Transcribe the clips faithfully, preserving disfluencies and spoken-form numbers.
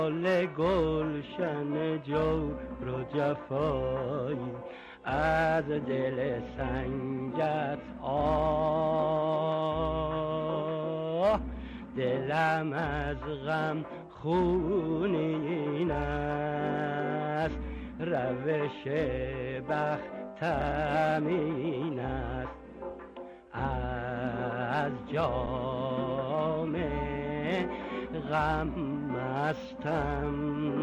ل گلشن جور و جفایی از دل سنگت آه دلم از غم خونین است روش بختم این است از جام غم مستم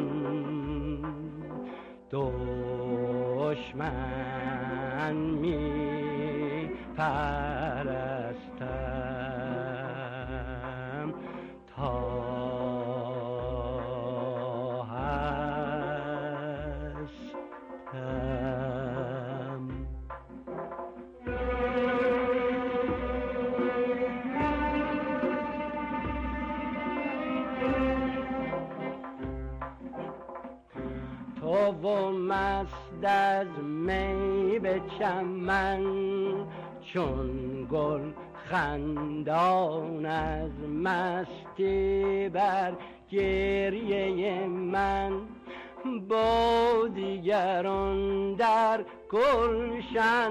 دشمن می پرستم تا هستم. تو و مست از می به چمن چون گل خندان از مستی بر گریه من با دیگران در گلشن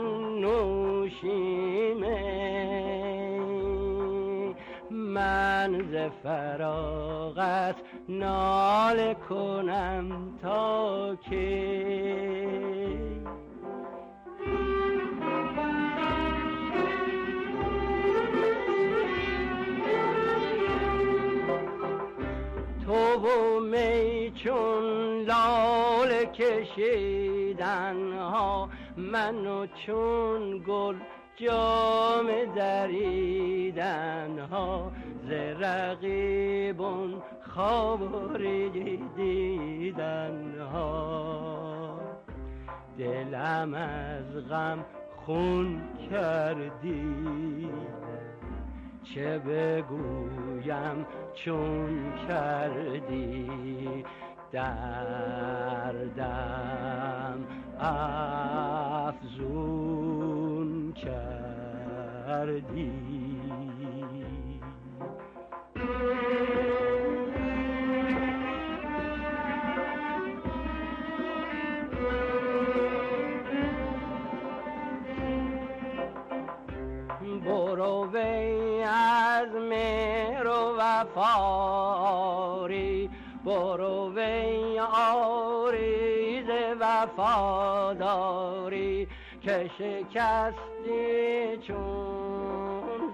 نوشیمه من ز فراغت ناله کنم تا کی تو و می چون لاله کشیدن ها من و چون گل جام دریدن ها ز رقیبون خواری دیدن ها دلم از غم خون کردی چه بگویم چون کردی دردم افزون کردی برو وی از مهر و وفاری برو وی آریز وفاداری که شکستی چون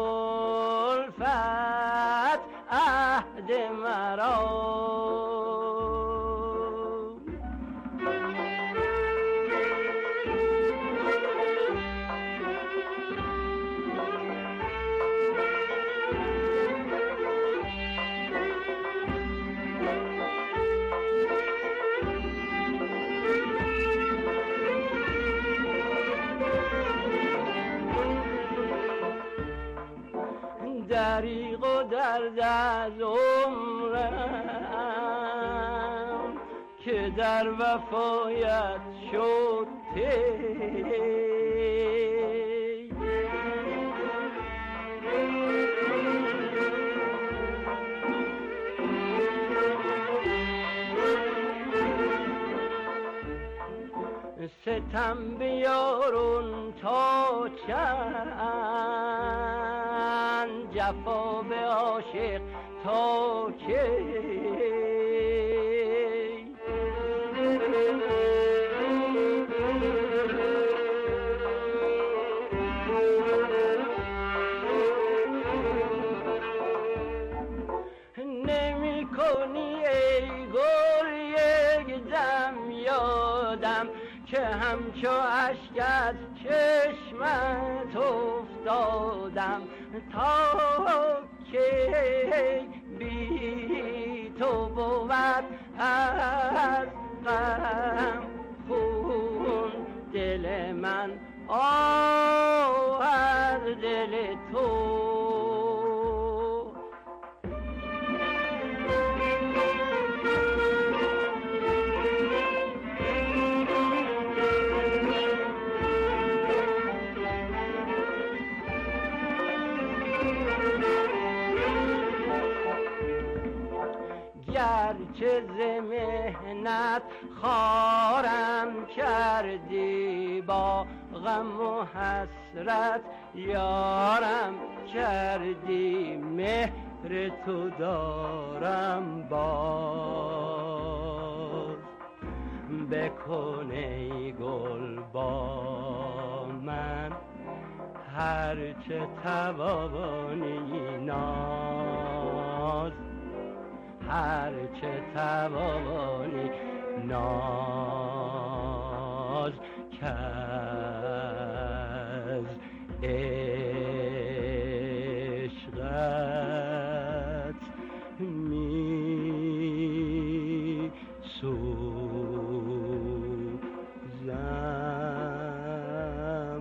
زلفت عهد مرا دریغ و درد از عمرم که در وفایت شد تی ستم بیارون تا چند جفا به عاشق تا کی نمی کنی ای گل یک دم یادم که همچو اشک از چشمت افتادم تا که بی تو بود از غم خون دل من آه از دل تو که ز محنت خارم کردی، با غم و حسرت یارم کردی، مهر تو دارم باز. بکن ای گل با من هرچه توانی ناز، هرچه توانی ناز، کز عشقت می سوزم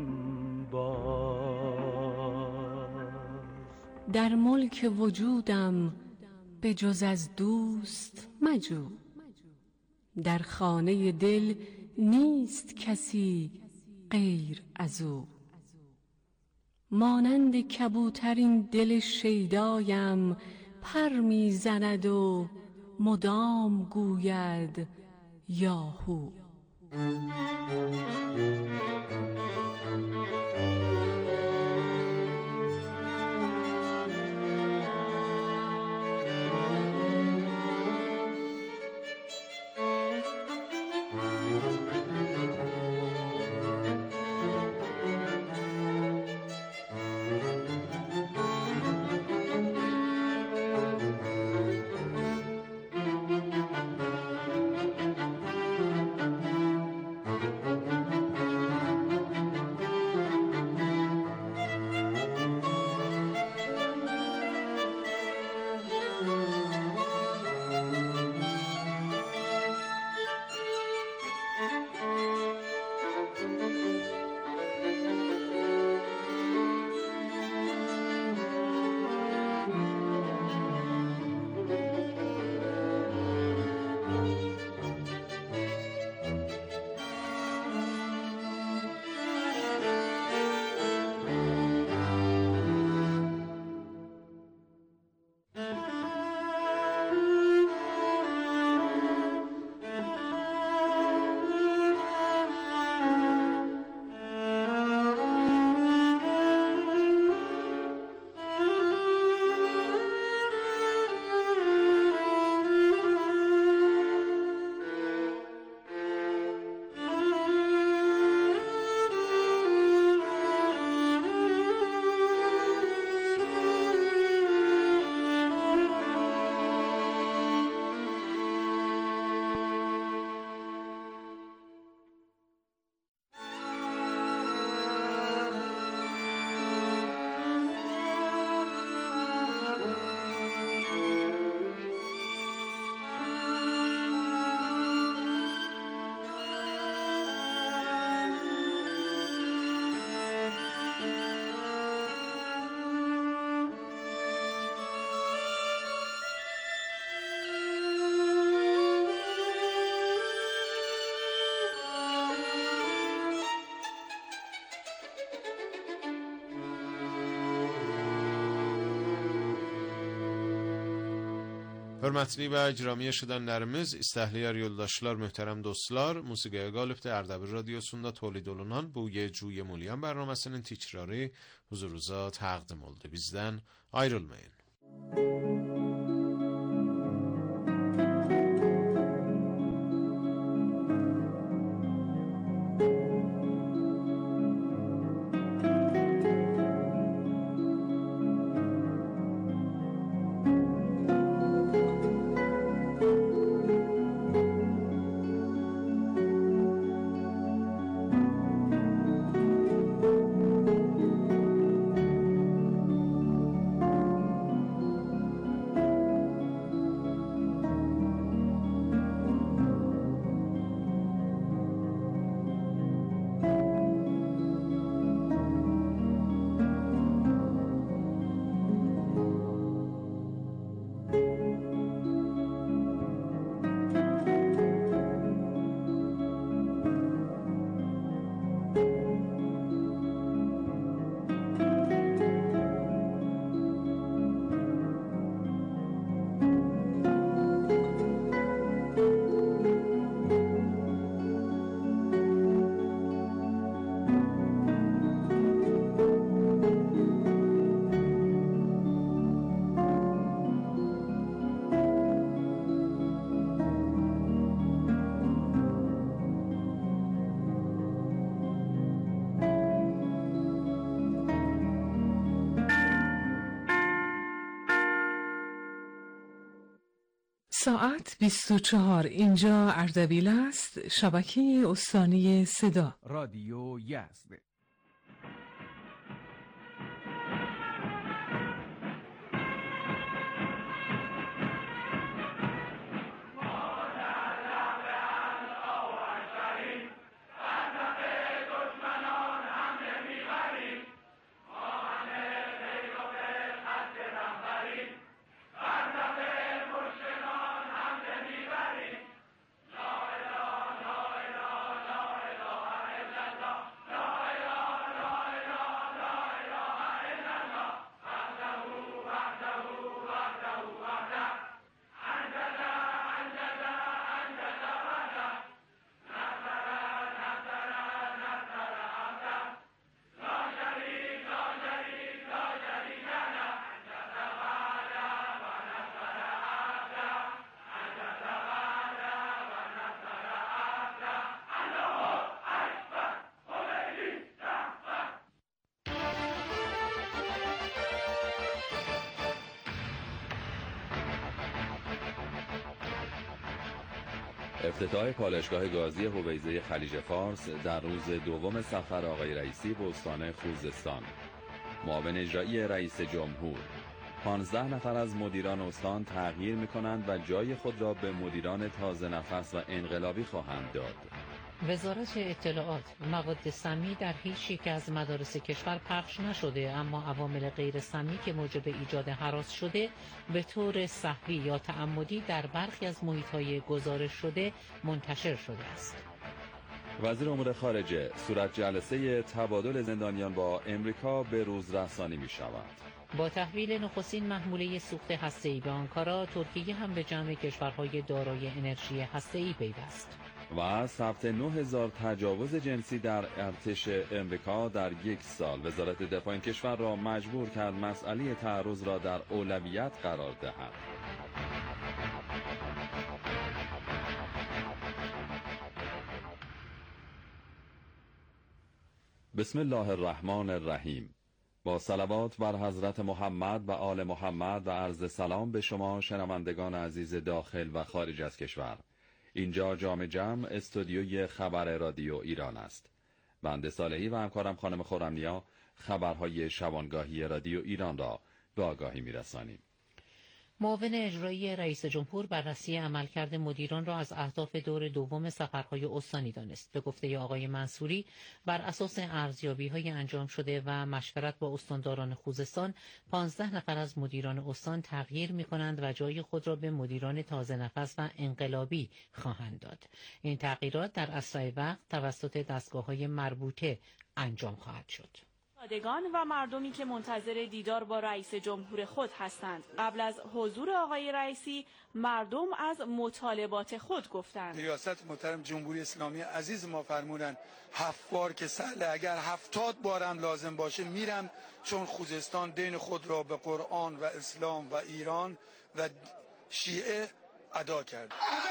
باز. در ملک وجودم به جز از دوست مجو، در خانه دل نیست کسی غیر از او. مانند کبوتر این دل شیدایم پر میزند و مدام گوید یاهو. Hörmətli və icramiyə şidənlərimiz, istəhliyər yoldaşlar, möhtərəm dostlar, Musiqiyə Qalibdə Ərdəbil Radiosunda tolid olunan bu Yecuye Mulyan bərnaməsinin tikrarı huzurunuza təqdim oldu. Bizdən ayrılmayın. ساعت بیست و چهار. اینجا اردبیل است، شبکه استانی صدا رادیو یزد. افتتاح پالایشگاه گازی هویزه خلیج فارس در روز دوم سفر آقای رئیسی به استان خوزستان. معاون اجرایی رئیس جمهور: پانزده نفر از مدیران استان تغییر می‌کنند و جای خود را به مدیران تازه نفس و انقلابی خواهند داد. وزارت اطلاعات: مواد سمی در هیچ یک از مدارس کشور پخش نشده، اما عوامل غیر سمی که موجب ایجاد هراس شده به طور سهوی یا تعمدی در برخی از محیط‌های گزارش شده منتشر شده است. وزیر امور خارجه: صورت جلسه تبادل زندانیان با امریکا به روز رسانی می شود. با تحویل نخستین محموله سوخت هسته‌ای به آنکارا، ترکیه هم به جمع کشورهای دارای انرژی هسته‌ای پیوست. و ثبت نه هزار تجاوز جنسی در ارتش امریکا در یک سال وزارت دفاع این کشور را مجبور کرد مسئله تعرض را در اولویت قرار دهد. بسم الله الرحمن الرحیم. با صلوات بر حضرت محمد و آل محمد و عرض سلام به شما شنوندگان عزیز داخل و خارج از کشور. اینجا جام جمع استودیوی خبر رادیو ایران است. بنده صالحی و همکارم خانم خرمنیا خبرهای شبانگاهی رادیو ایران را به آگاهی می‌رسانیم. معاون اجرایی رئیس جمهور بررسی عملکرد مدیران را از اهداف دور دوم سفرهای استانی دانست. به گفته آقای منصوری، بر اساس ارزیابی‌های انجام شده و مشورت با استانداران خوزستان، پانزده نفر از مدیران استان تغییر می‌کنند و جای خود را به مدیران تازه نفس و انقلابی خواهند داد. این تغییرات در اسرع وقت توسط دستگاه‌های مربوطه انجام خواهد شد. شادگان و مردمی که منتظر دیدار با رئیس جمهور خود هستند، قبل از حضور آقای رئیسی مردم از مطالبات خود گفتند. ریاست محترم جمهوری اسلامی عزیز ما فرمودن هفت بار که سهله، اگر هفتاد بارم لازم باشه میرم، چون خوزستان دین خود را به قرآن و اسلام و ایران و شیعه ادا کرد.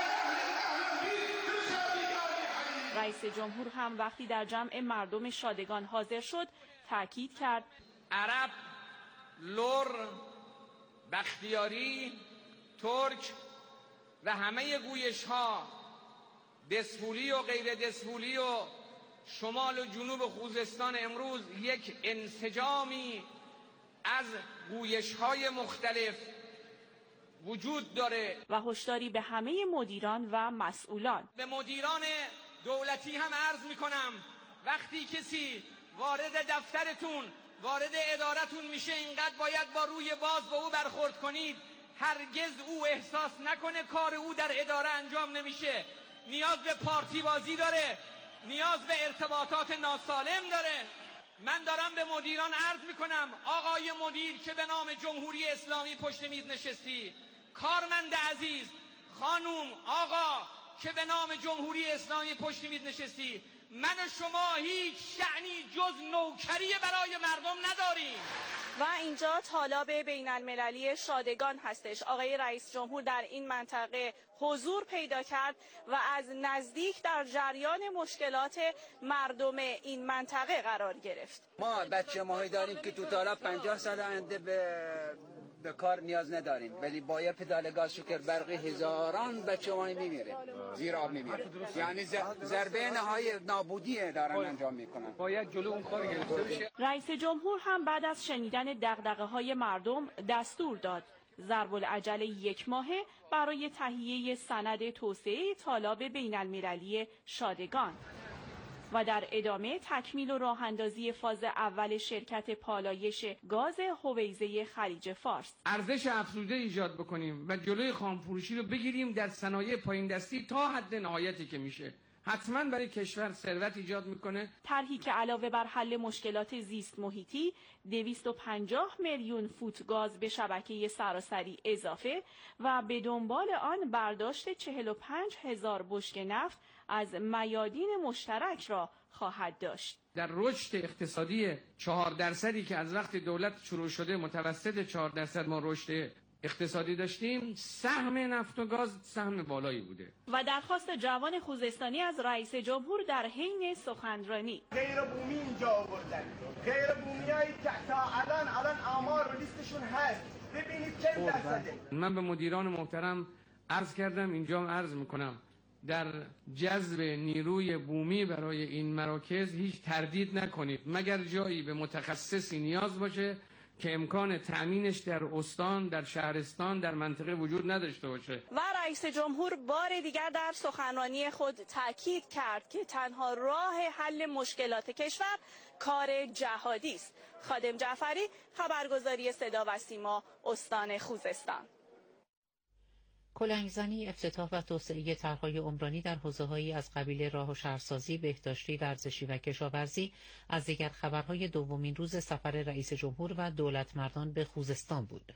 رئیس جمهور هم وقتی در جمع مردم شادگان حاضر شد تأکید کرد عرب، لر، بختیاری، ترک و همه گویش ها، دسفولی و غیر دسفولی و شمال و جنوب خوزستان امروز یک انسجامی از گویش های مختلف وجود داره. و هشداری به همه مدیران و مسئولان. به مدیران دولتی هم عرض میکنم وقتی کسی وارد دفترتون، وارد ادارتون میشه، اینقدر باید با روی باز با او برخورد کنید. هرگز او احساس نکنه کار او در اداره انجام نمیشه. نیاز به پارتی بازی داره، نیاز به ارتباطات ناسالم داره. من دارم به مدیران عرض میکنم آقای مدیر که به نام جمهوری اسلامی پشت میز نشستی، کارمند عزیز، خانوم، آقا که به نام جمهوری اسلامی پشت میز نشستی، من و شما هیچ شأنی جز نوکری برای مردم نداریم. و اینجا طالاب بین المللی شادگان هستش. آقای رئیس جمهور در این منطقه حضور پیدا کرد و از نزدیک در جریان مشکلات مردم این منطقه قرار گرفت. ما بچه ماهی داریم که تو طالب پنجاه سال آینده به به کار نیاز نداریم، ولی با یه پدال گاز شکر برقی هزاران بچه ما میمیره، زیر آب میمیره. یعنی ضربه نهایی نابودی دارن انجام میکنن. باید جلو اون کار گرفته بشه. رئیس جمهور هم بعد از شنیدن دغدغه‌های مردم دستور داد ضرب العجل یک ماهه برای تهیه سند توسعه تالاب بین المللی شادگان و در ادامه تکمیل و راه اندازی فاز اول شرکت پالایش گاز حویزه خلیج فارس. ارزش افزوده ایجاد بکنیم و جلوی خامفروشی رو بگیریم در صنایع پایین دستی تا حد نهایتی که میشه. حتما برای کشور ثروت ایجاد میکنه. طرحی که علاوه بر حل مشکلات زیست محیطی دویست و پنجاه میلیون فوت گاز به شبکه سراسری اضافه و به دنبال آن برداشت چهل و پنج هزار بشکه نفت از میادین مشترک را خواهد داشت. در رشد اقتصادی چهار درصدی که از وقت دولت شروع شده متوسط چهار درصد ما رشد اقتصادی داشتیم، سهم نفت و گاز سهم بالایی بوده. و درخواست جوان خوزستانی از رئیس جمهور در حین سخنرانی. غیر بومی اینجا آوردن، غیر بومیایی که تا الان الان آمار و لیستشون هست، ببینید چند درصده. من به مدیران محترم عرض کردم، اینجا عرض میکنم، در جذب نیروی بومی برای این مراکز هیچ تردید نکنید، مگر جایی به متخصصی نیاز باشه که امکان تأمینش در استان، در شهرستان، در منطقه وجود نداشته باشه. و رئیس جمهور بار دیگر در سخنرانی خود تاکید کرد که تنها راه حل مشکلات کشور کار جهادی است. خادم جعفری، خبرگزاری صدا و سیما، استان خوزستان. کلنگزنی، افتتاح و توسعه طرح‌های عمرانی در حوزه‌هایی از قبیل راه و شهرسازی، بهداشتی، ورزشی و کشاورزی از دیگر خبرهای دومین روز سفر رئیس جمهور و دولتمردان به خوزستان بود.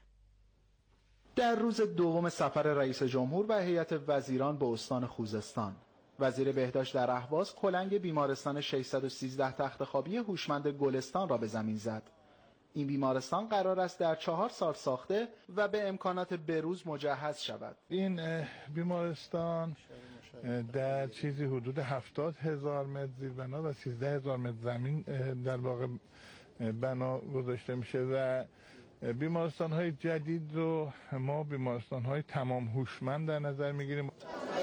در روز دوم سفر رئیس جمهور و هیئت وزیران به استان خوزستان، وزیر بهداشت در اهواز کلنگ بیمارستان ششصد و سیزده تخت خوابی هوشمند گلستان را به زمین زد. این بیمارستان قرار است در چهار سال ساخته و به امکانات بروز مجهز شود. این بیمارستان در چیزی حدود هفتاد هزار متر زیربنا و سیزده هزار متر زمین در واقع بنا گذاشته میشه و بیمارستان های جدید رو ما بیمارستان های تمام هوشمند در نظر میگیریم.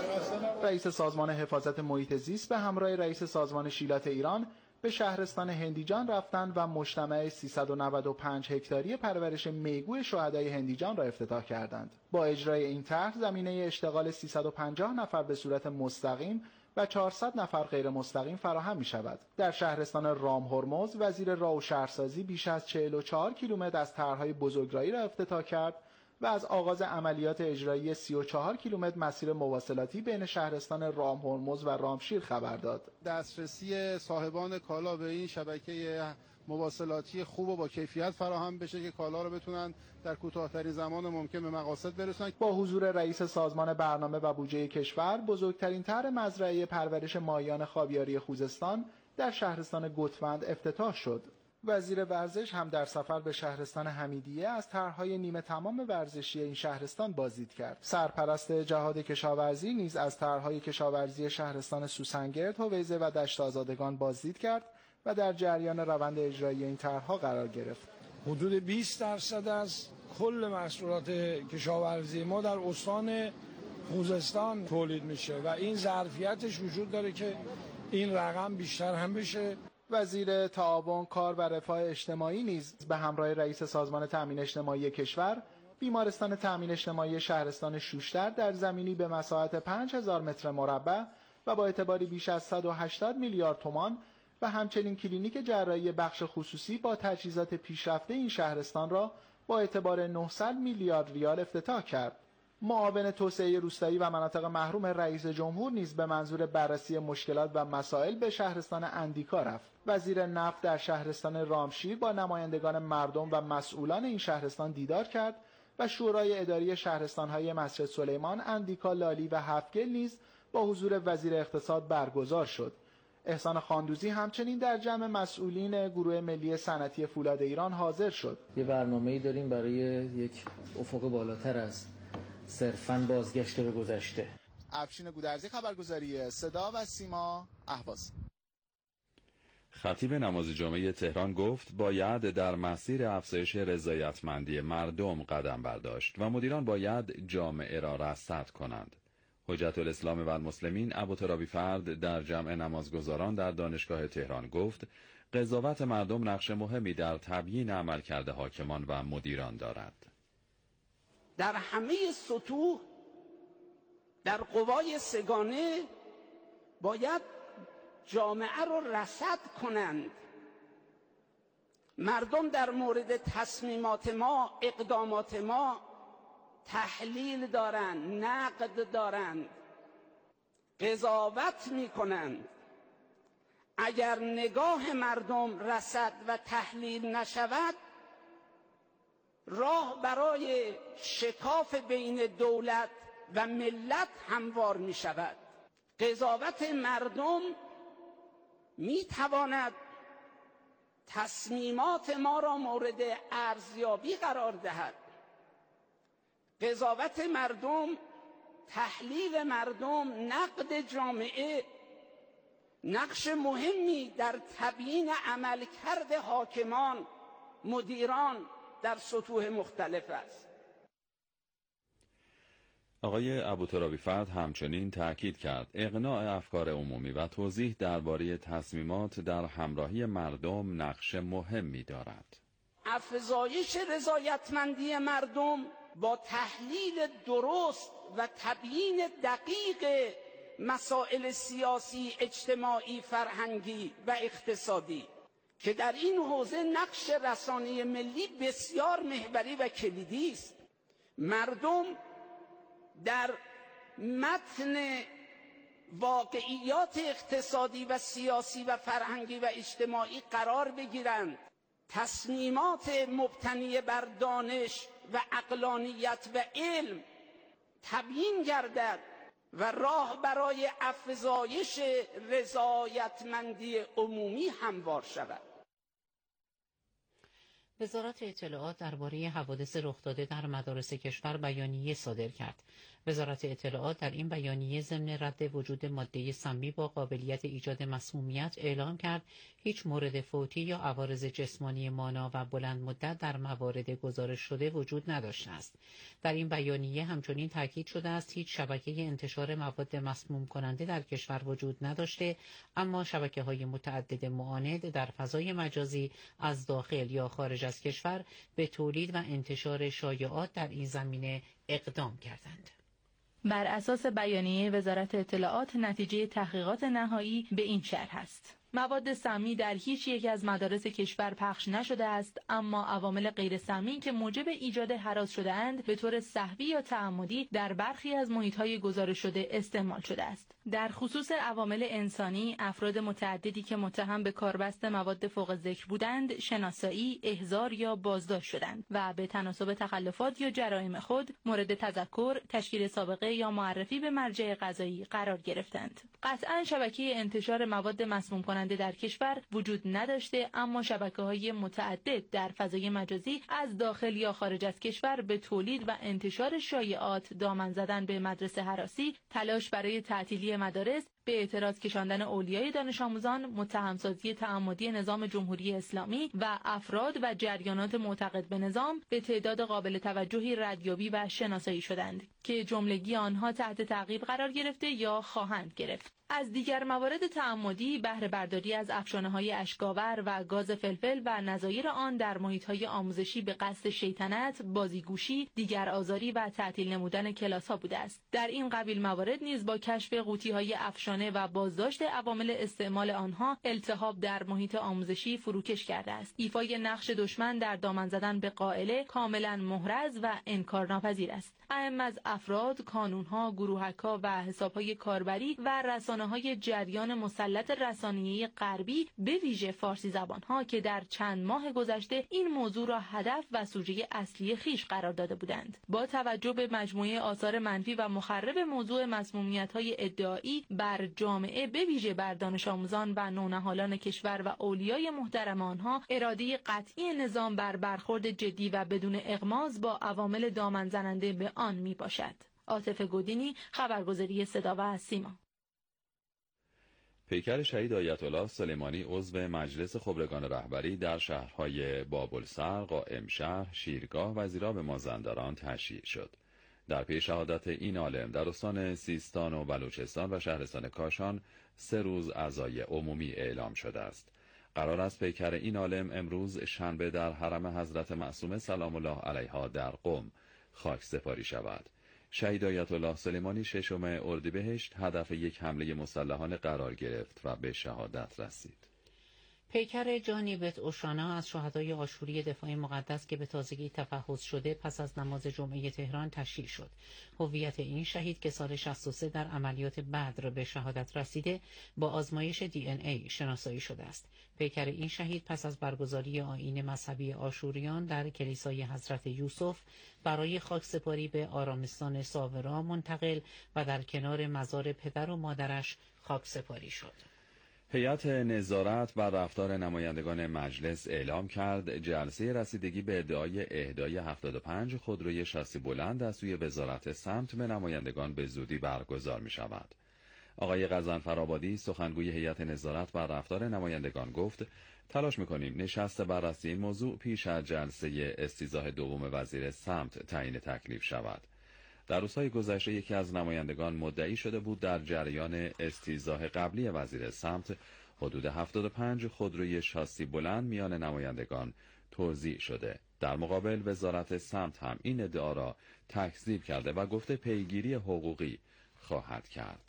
رئیس سازمان حفاظت محیط زیست به همراه رئیس سازمان شیلات ایران به شهرستان هندیجان رفتند و مجتمع سیصد و نود و پنج هکتاری پرورش میگو شهدای هندیجان را افتتاح کردند. با اجرای این طرح زمینه اشتغال سیصد و پنجاه نفر به صورت مستقیم و چهارصد نفر غیر مستقیم فراهم می شود. در شهرستان رام هرمز وزیر راه و شهرسازی بیش از چهل و چهار کیلومتر از طرح‌های بزرگراهی را افتتاح کرد و از آغاز عملیات اجرایی سی و چهار کیلومتر مسیر مواصلاتی بین شهرستان رام هرمز و رامشیر خبر داد. دسترسی صاحبان کالا به این شبکه مواصلاتی خوب و با کیفیت فراهم بشه که کالا رو بتونن در کوتاه‌ترین زمان ممکن به مقاصد برسونن. با حضور رئیس سازمان برنامه و بودجه کشور، بزرگترین طرح مزرعه پرورش ماهیان خاویاری خوزستان در شهرستان گوتوند افتتاح شد. وزیر ورزش هم در سفر به شهرستان حمیدیه از طرح‌های نیمه تمام ورزشی این شهرستان بازدید کرد. سرپرست جهاد کشاورزی نیز از طرح‌های کشاورزی شهرستان سوسنگرد، هویزه و دشت آزادگان بازدید کرد و در جریان روند اجرایی این طرح‌ها قرار گرفت. حدود بیست درصد از کل محصولات کشاورزی ما در استان خوزستان تولید میشه و این ظرفیتش وجود داره که این رقم بیشتر هم بشه. وزیر تعاون، کار و رفاه اجتماعی نیز به همراه رئیس سازمان تامین اجتماعی کشور بیمارستان تامین اجتماعی شهرستان شوشتر در زمینی به مساحت پنج هزار متر مربع و با اعتباری بیش از صد و هشتاد میلیارد تومان و همچنین کلینیک جراحی بخش خصوصی با تجهیزات پیشرفته این شهرستان را با اعتبار نهصد میلیارد ریال افتتاح کرد. معاون توسعه روستایی و مناطق محروم رئیس جمهور نیز به منظور بررسی مشکلات و مسائل به شهرستان اندیکا رفت. وزیر نفت در شهرستان رامشیر با نمایندگان مردم و مسئولان این شهرستان دیدار کرد و شورای اداری شهرستان‌های مسجد سلیمان، اندیکا، لالی و هفگل نیز با حضور وزیر اقتصاد برگزار شد. احسان خاندوزی همچنین در جمع مسئولین گروه ملی صنعتی فولاد ایران حاضر شد. یه برنامه‌ای داریم برای یک افق بالاتر از صرفاً بازگشت به گذشته. افشین گودرزی، خبرگزاری صدا و سیما، اهواز. خطیب نماز جمعه تهران گفت باید در مسیر افزایش رضایتمندی مردم قدم برداشت و مدیران باید جامعه را رصد کنند. حجت الاسلام و المسلمین ابوترابی فرد در جمع نمازگزاران در دانشگاه تهران گفت قضاوت مردم نقش مهمی در تبیین عملکرد حاکمان و مدیران دارد. در همه سطوح در قوای سگانه باید جامعه را رصد کنند. مردم در مورد تصمیمات ما، اقدامات ما تحلیل دارند، نقد دارند، قضاوت می کنند. اگر نگاه مردم رصد و تحلیل نشود، راه برای شکاف بین دولت و ملت هموار می شود. قضاوت مردم می تواند تصمیمات ما را مورد ارزیابی قرار دهد. قضاوت مردم، تحلیل مردم، نقد جامعه نقش مهمی در تبیین عملکرد حاکمان، مدیران در سطوح مختلف است. آقای ابوترابی فرد همچنین تأکید کرد اقناع افکار عمومی و توضیح درباره تصمیمات در همراهی مردم نقش مهمی دارد. افزایش رضایتمندی مردم با تحلیل درست و تبیین دقیق مسائل سیاسی، اجتماعی، فرهنگی و اقتصادی که در این حوزه نقش رسانه ملی بسیار محوری و کلیدی است. مردم در متن واقعیات اقتصادی و سیاسی و فرهنگی و اجتماعی قرار بگیرند. تصمیمات مبتنی بر دانش و عقلانیت و علم تبیین گردد و راه برای افزایش رضایتمندی عمومی هموار شود. وزارت اطلاعات درباره حوادث رخ داده در مدارس کشور بیانیه صادر کرد. وزارت اطلاعات در این بیانیه ضمن رد وجود ماده سمی با قابلیت ایجاد مسمومیت اعلام کرد هیچ مورد فوتی یا عوارض جسمانی مانا و بلند مدت در موارد گزارش شده وجود نداشته است. در این بیانیه همچنین تاکید شده است هیچ شبکه انتشار مواد مسموم کننده در کشور وجود نداشته، اما شبکه‌های متعدد معاند در فضای مجازی از داخل یا خارج از کشور به تولید و انتشار شایعات در این زمینه اقدام کردند. بر اساس بیانیه وزارت اطلاعات نتیجه تحقیقات نهایی به این شرح است: مواد سمی در هیچ یک از مدارس کشور پخش نشده است، اما عوامل غیر سمی که موجب ایجاد هراس شده اند به طور سهوی یا تعمدی در برخی از محیط‌های گزارش شده استعمال شده است. در خصوص عوامل انسانی، افراد متعددی که متهم به کاربست مواد فوق ذکر بودند، شناسایی، احضار یا بازداشت شدند و به تناسب تخلفات یا جرایم خود مورد تذکر، تشکیل سابقه یا معرفی به مرجع قضایی قرار گرفتند. قطعاً شبکه انتشار مواد مسموم کننده در کشور وجود نداشته، اما شبکه‌های متعدد در فضای مجازی از داخل یا خارج از کشور به تولید و انتشار شایعات، دامن زدن به مدرسه هراسی، تلاش برای تعطیلی مدارس، به اعتراض کشاندن اولیای دانش آموزان، متهمسازی تعمدی نظام جمهوری اسلامی و افراد و جریانات معتقد به نظام به تعداد قابل توجهی ردیابی و شناسایی شدند که جملگی آنها تحت تعقیب قرار گرفته یا خواهند گرفت. از دیگر موارد تعمدی بهره برداری از افشانه‌های اشک‌آور و گاز فلفل و نظایر آن در محیط‌های آموزشی به قصد شیطنت، بازیگوشی، دیگر آزاری و تعطیل نمودن کلاس‌ها بوده است. در این قبیل موارد نیز با کشف قوطی‌های افشانه و بازداشت عوامل استعمال آنها التهاب در محیط آموزشی فروکش کرده است. ایفای نقش دشمن در دامن زدن به قائله کاملا محرز و انکارناپذیر است. اهم از افراد، کانون‌ها، گروهک‌ها و حساب‌های کاربری و رسانه‌های جریان مسلط رسانه‌ای غربی به ویژه فارسی زبان‌ها که در چند ماه گذشته این موضوع را هدف و سوژه اصلی خویش قرار داده بودند. با توجه به مجموعه آثار منفی و مخرب موضوع مسمومیت‌های ادعایی بر جامعه به ویژه بر دانش آموزان و نونهالان کشور و اولیای محترم آنها، اراده قطعی نظام بر برخورد جدی و بدون اغماض با عوامل دامن زننده به آن می باشد. عاطفه گودینی، خبرگزاری صدا و سیما. پیکر شهید آیت الله سلیمانی عضو مجلس خبرگان رهبری در شهرهای بابلسر، قائمشهر، شیرگاه و زیراب مازندران تشییع شد. در پی شهادت این عالم در استان سیستان و بلوچستان و شهرستان کاشان سه روز عزای عمومی اعلام شده است. قرار است پیکر این عالم امروز شنبه در حرم حضرت معصومه سلام الله علیها در قم خاک سپاری شود. شهید آیت الله سلیمانی ششم اردیبهشت هدف یک حمله مسلحانه قرار گرفت و به شهادت رسید. پیکر جانی بت اوشانا از شهدای آشوری دفاع مقدس که به تازگی تفحص شده پس از نماز جمعه تهران تشییع شد. هویت این شهید که سال شصت و سه در عملیات بدر به شهادت رسیده با آزمایش دی ان ای شناسایی شده است. پیکر این شهید پس از برگزاری آیین مذهبی آشوریان در کلیسای حضرت یوسف برای خاکسپاری به آرامستان ساورا منتقل و در کنار مزار پدر و مادرش خاکسپاری شد. هیئت نظارت بر رفتار نمایندگان مجلس اعلام کرد جلسه رسیدگی به ادعای اهدای هفتاد و پنج خودروی شاسی بلند از سوی وزارت سمت به نمایندگان به زودی برگزار می شود. آقای غضنفرآبادی سخنگوی هیئت نظارت بر رفتار نمایندگان گفت تلاش می‌کنیم نشست بررسی این موضوع پیش از جلسه استیضاح دوم وزیر سمت تعیین تکلیف شود. در روزهای گذشته یکی از نمایندگان مدعی شده بود در جریان استیضاح قبلی وزیر سمت حدود هفتاد و پنج خودروی شاسی بلند میان نمایندگان توزیع شده. در مقابل وزارت سمت هم این ادعا را تکذیب کرده و گفته پیگیری حقوقی خواهد کرد.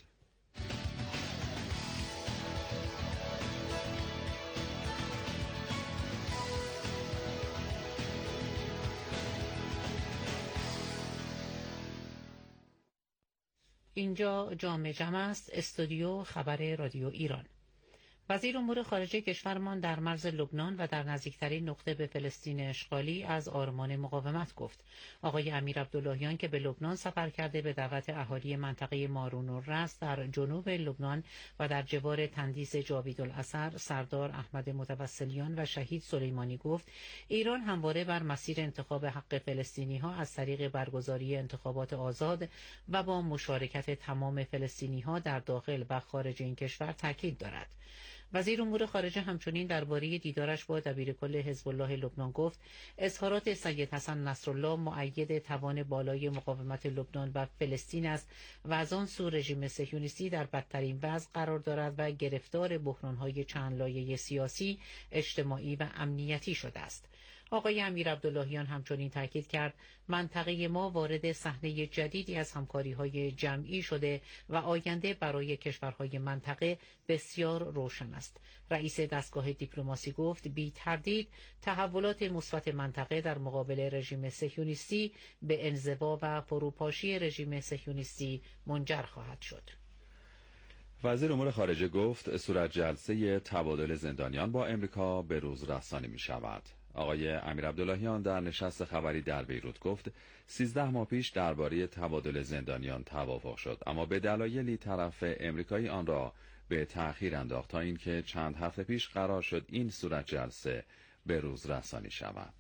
اینجا جام جمع است، استودیو خبر رادیو ایران. وزیر امور خارجه کشورمان در مرز لبنان و در نزدیکترین نقطه به فلسطین اشغالی از آرمان مقاومت گفت. آقای امیر عبداللهیان که به لبنان سفر کرده به دعوت اهالی منطقه مارون الرس در جنوب لبنان و در جوار تندیس جاویدالعصر سردار احمد متوسلیان و شهید سلیمانی گفت ایران همواره بر مسیر انتخاب حق فلسطینی ها از طریق برگزاری انتخابات آزاد و با مشارکت تمام فلسطینی ها در داخل و خارج این کشور تاکید دارد. وزیر امور خارجه همچنین درباره دیدارش با دبیرکل حزب الله لبنان گفت اظهارات سید حسن نصرالله مؤید توان بالای مقاومت لبنان و فلسطین است و از آن سو رژیم صهیونیستی در بدترین وضع قرار دارد و گرفتار بحران‌های چند لایه سیاسی، اجتماعی و امنیتی شده است. آقای امیر عبداللهیان همچنین تاکید کرد منطقه ما وارد صحنه جدیدی از همکاری‌های جمعی شده و آینده برای کشورهای منطقه بسیار روشن است. رئیس دستگاه دیپلماسی گفت بی تردید تحولات مثبت منطقه در مقابل رژیم صهیونیستی به انزوا و فروپاشی رژیم صهیونیستی منجر خواهد شد. وزیر امور خارجه گفت صورت جلسه تبادل زندانیان با امریکا به روز رسانی می شود. آقای امیر عبداللهیان در نشست خبری در بیروت گفت سیزده ماه پیش درباره تبادل زندانیان توافق شد اما به دلایلی طرف امریکایی آن را به تأخیر انداخت تا اینکه چند هفته پیش قرار شد این صورت جلسه به روز رسانی شود.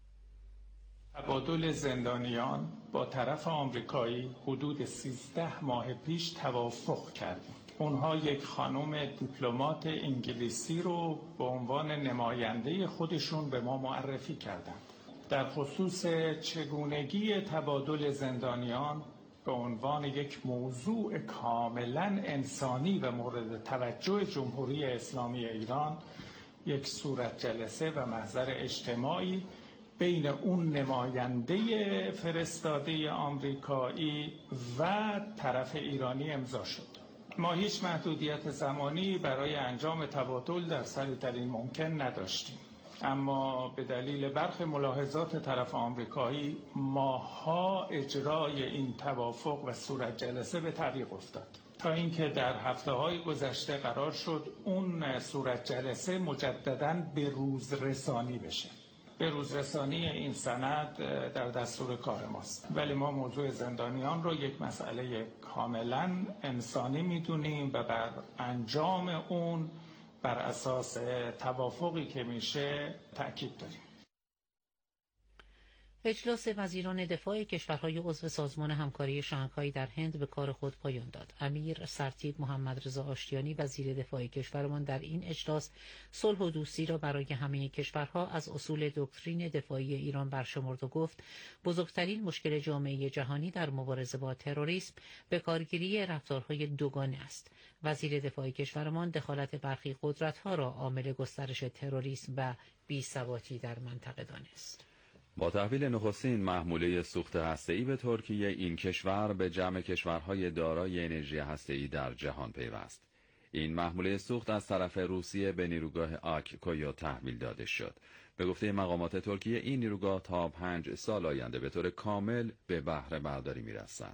تبادل زندانیان با طرف آمریکایی حدود سیزده ماه پیش توافق کردیم. اونها یک خانم دیپلمات انگلیسی رو به عنوان نماینده خودشون به ما معرفی کردند. در خصوص چگونگی تبادل زندانیان به عنوان یک موضوع کاملا انسانی و مورد توجه جمهوری اسلامی ایران یک صورت جلسه و محضر اجتماعی بین اون نماینده فرستاده آمریکایی و طرف ایرانی امضا شد. ما هیچ محدودیت زمانی برای انجام تبادل در سریع‌ترین ممکن نداشتیم، اما به دلیل برخی ملاحظات طرف آمریکایی ماها اجرای این توافق و صورت جلسه به تعویق افتاد تا اینکه در هفته‌های گذشته قرار شد اون صورت جلسه مجدداً به روز رسانی بشه. به روز رسانی این سند در دستور کار ماست، ولی ما موضوع زندانیان رو یک مسئله کاملا انسانی میدونیم و بر انجام اون بر اساس توافقی که میشه تأکید داریم. اجلاس وزیران دفاع کشورهای عضو سازمان همکاری شانگهای در هند به کار خود پایان داد. امیر سرتیپ محمد رضا آشتیانی وزیر دفاع کشورمان در این اجلاس صلح و دوستی را برای همه کشورها از اصول دکترین دفاعی ایران برشمرد و گفت بزرگترین مشکل جامعه جهانی در مبارزه با تروریسم به کارگیری رفتارهای دوگانه است. وزیر دفاع کشورمان دخالت برخی قدرت‌ها را عامل گسترش تروریسم و بی‌ثباتی در منطقه دانست. با تحویل نخستین محموله سوخت هسته‌ای به ترکیه، این کشور به جمع کشورهای دارای انرژی هسته‌ای در جهان پیوست. این محموله سوخت از طرف روسیه به نیروگاه آک‌کویو تحویل داده شد. به گفته مقامات ترکیه این نیروگاه تا پنج سال آینده به طور کامل به بهره برداری می‌رسد.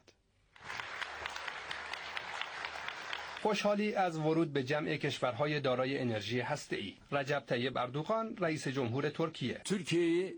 خوشحالی از ورود به جمع کشورهای دارای انرژی هسته‌ای. رجب طیب اردوغان رئیس جمهور ترکیه ترکیه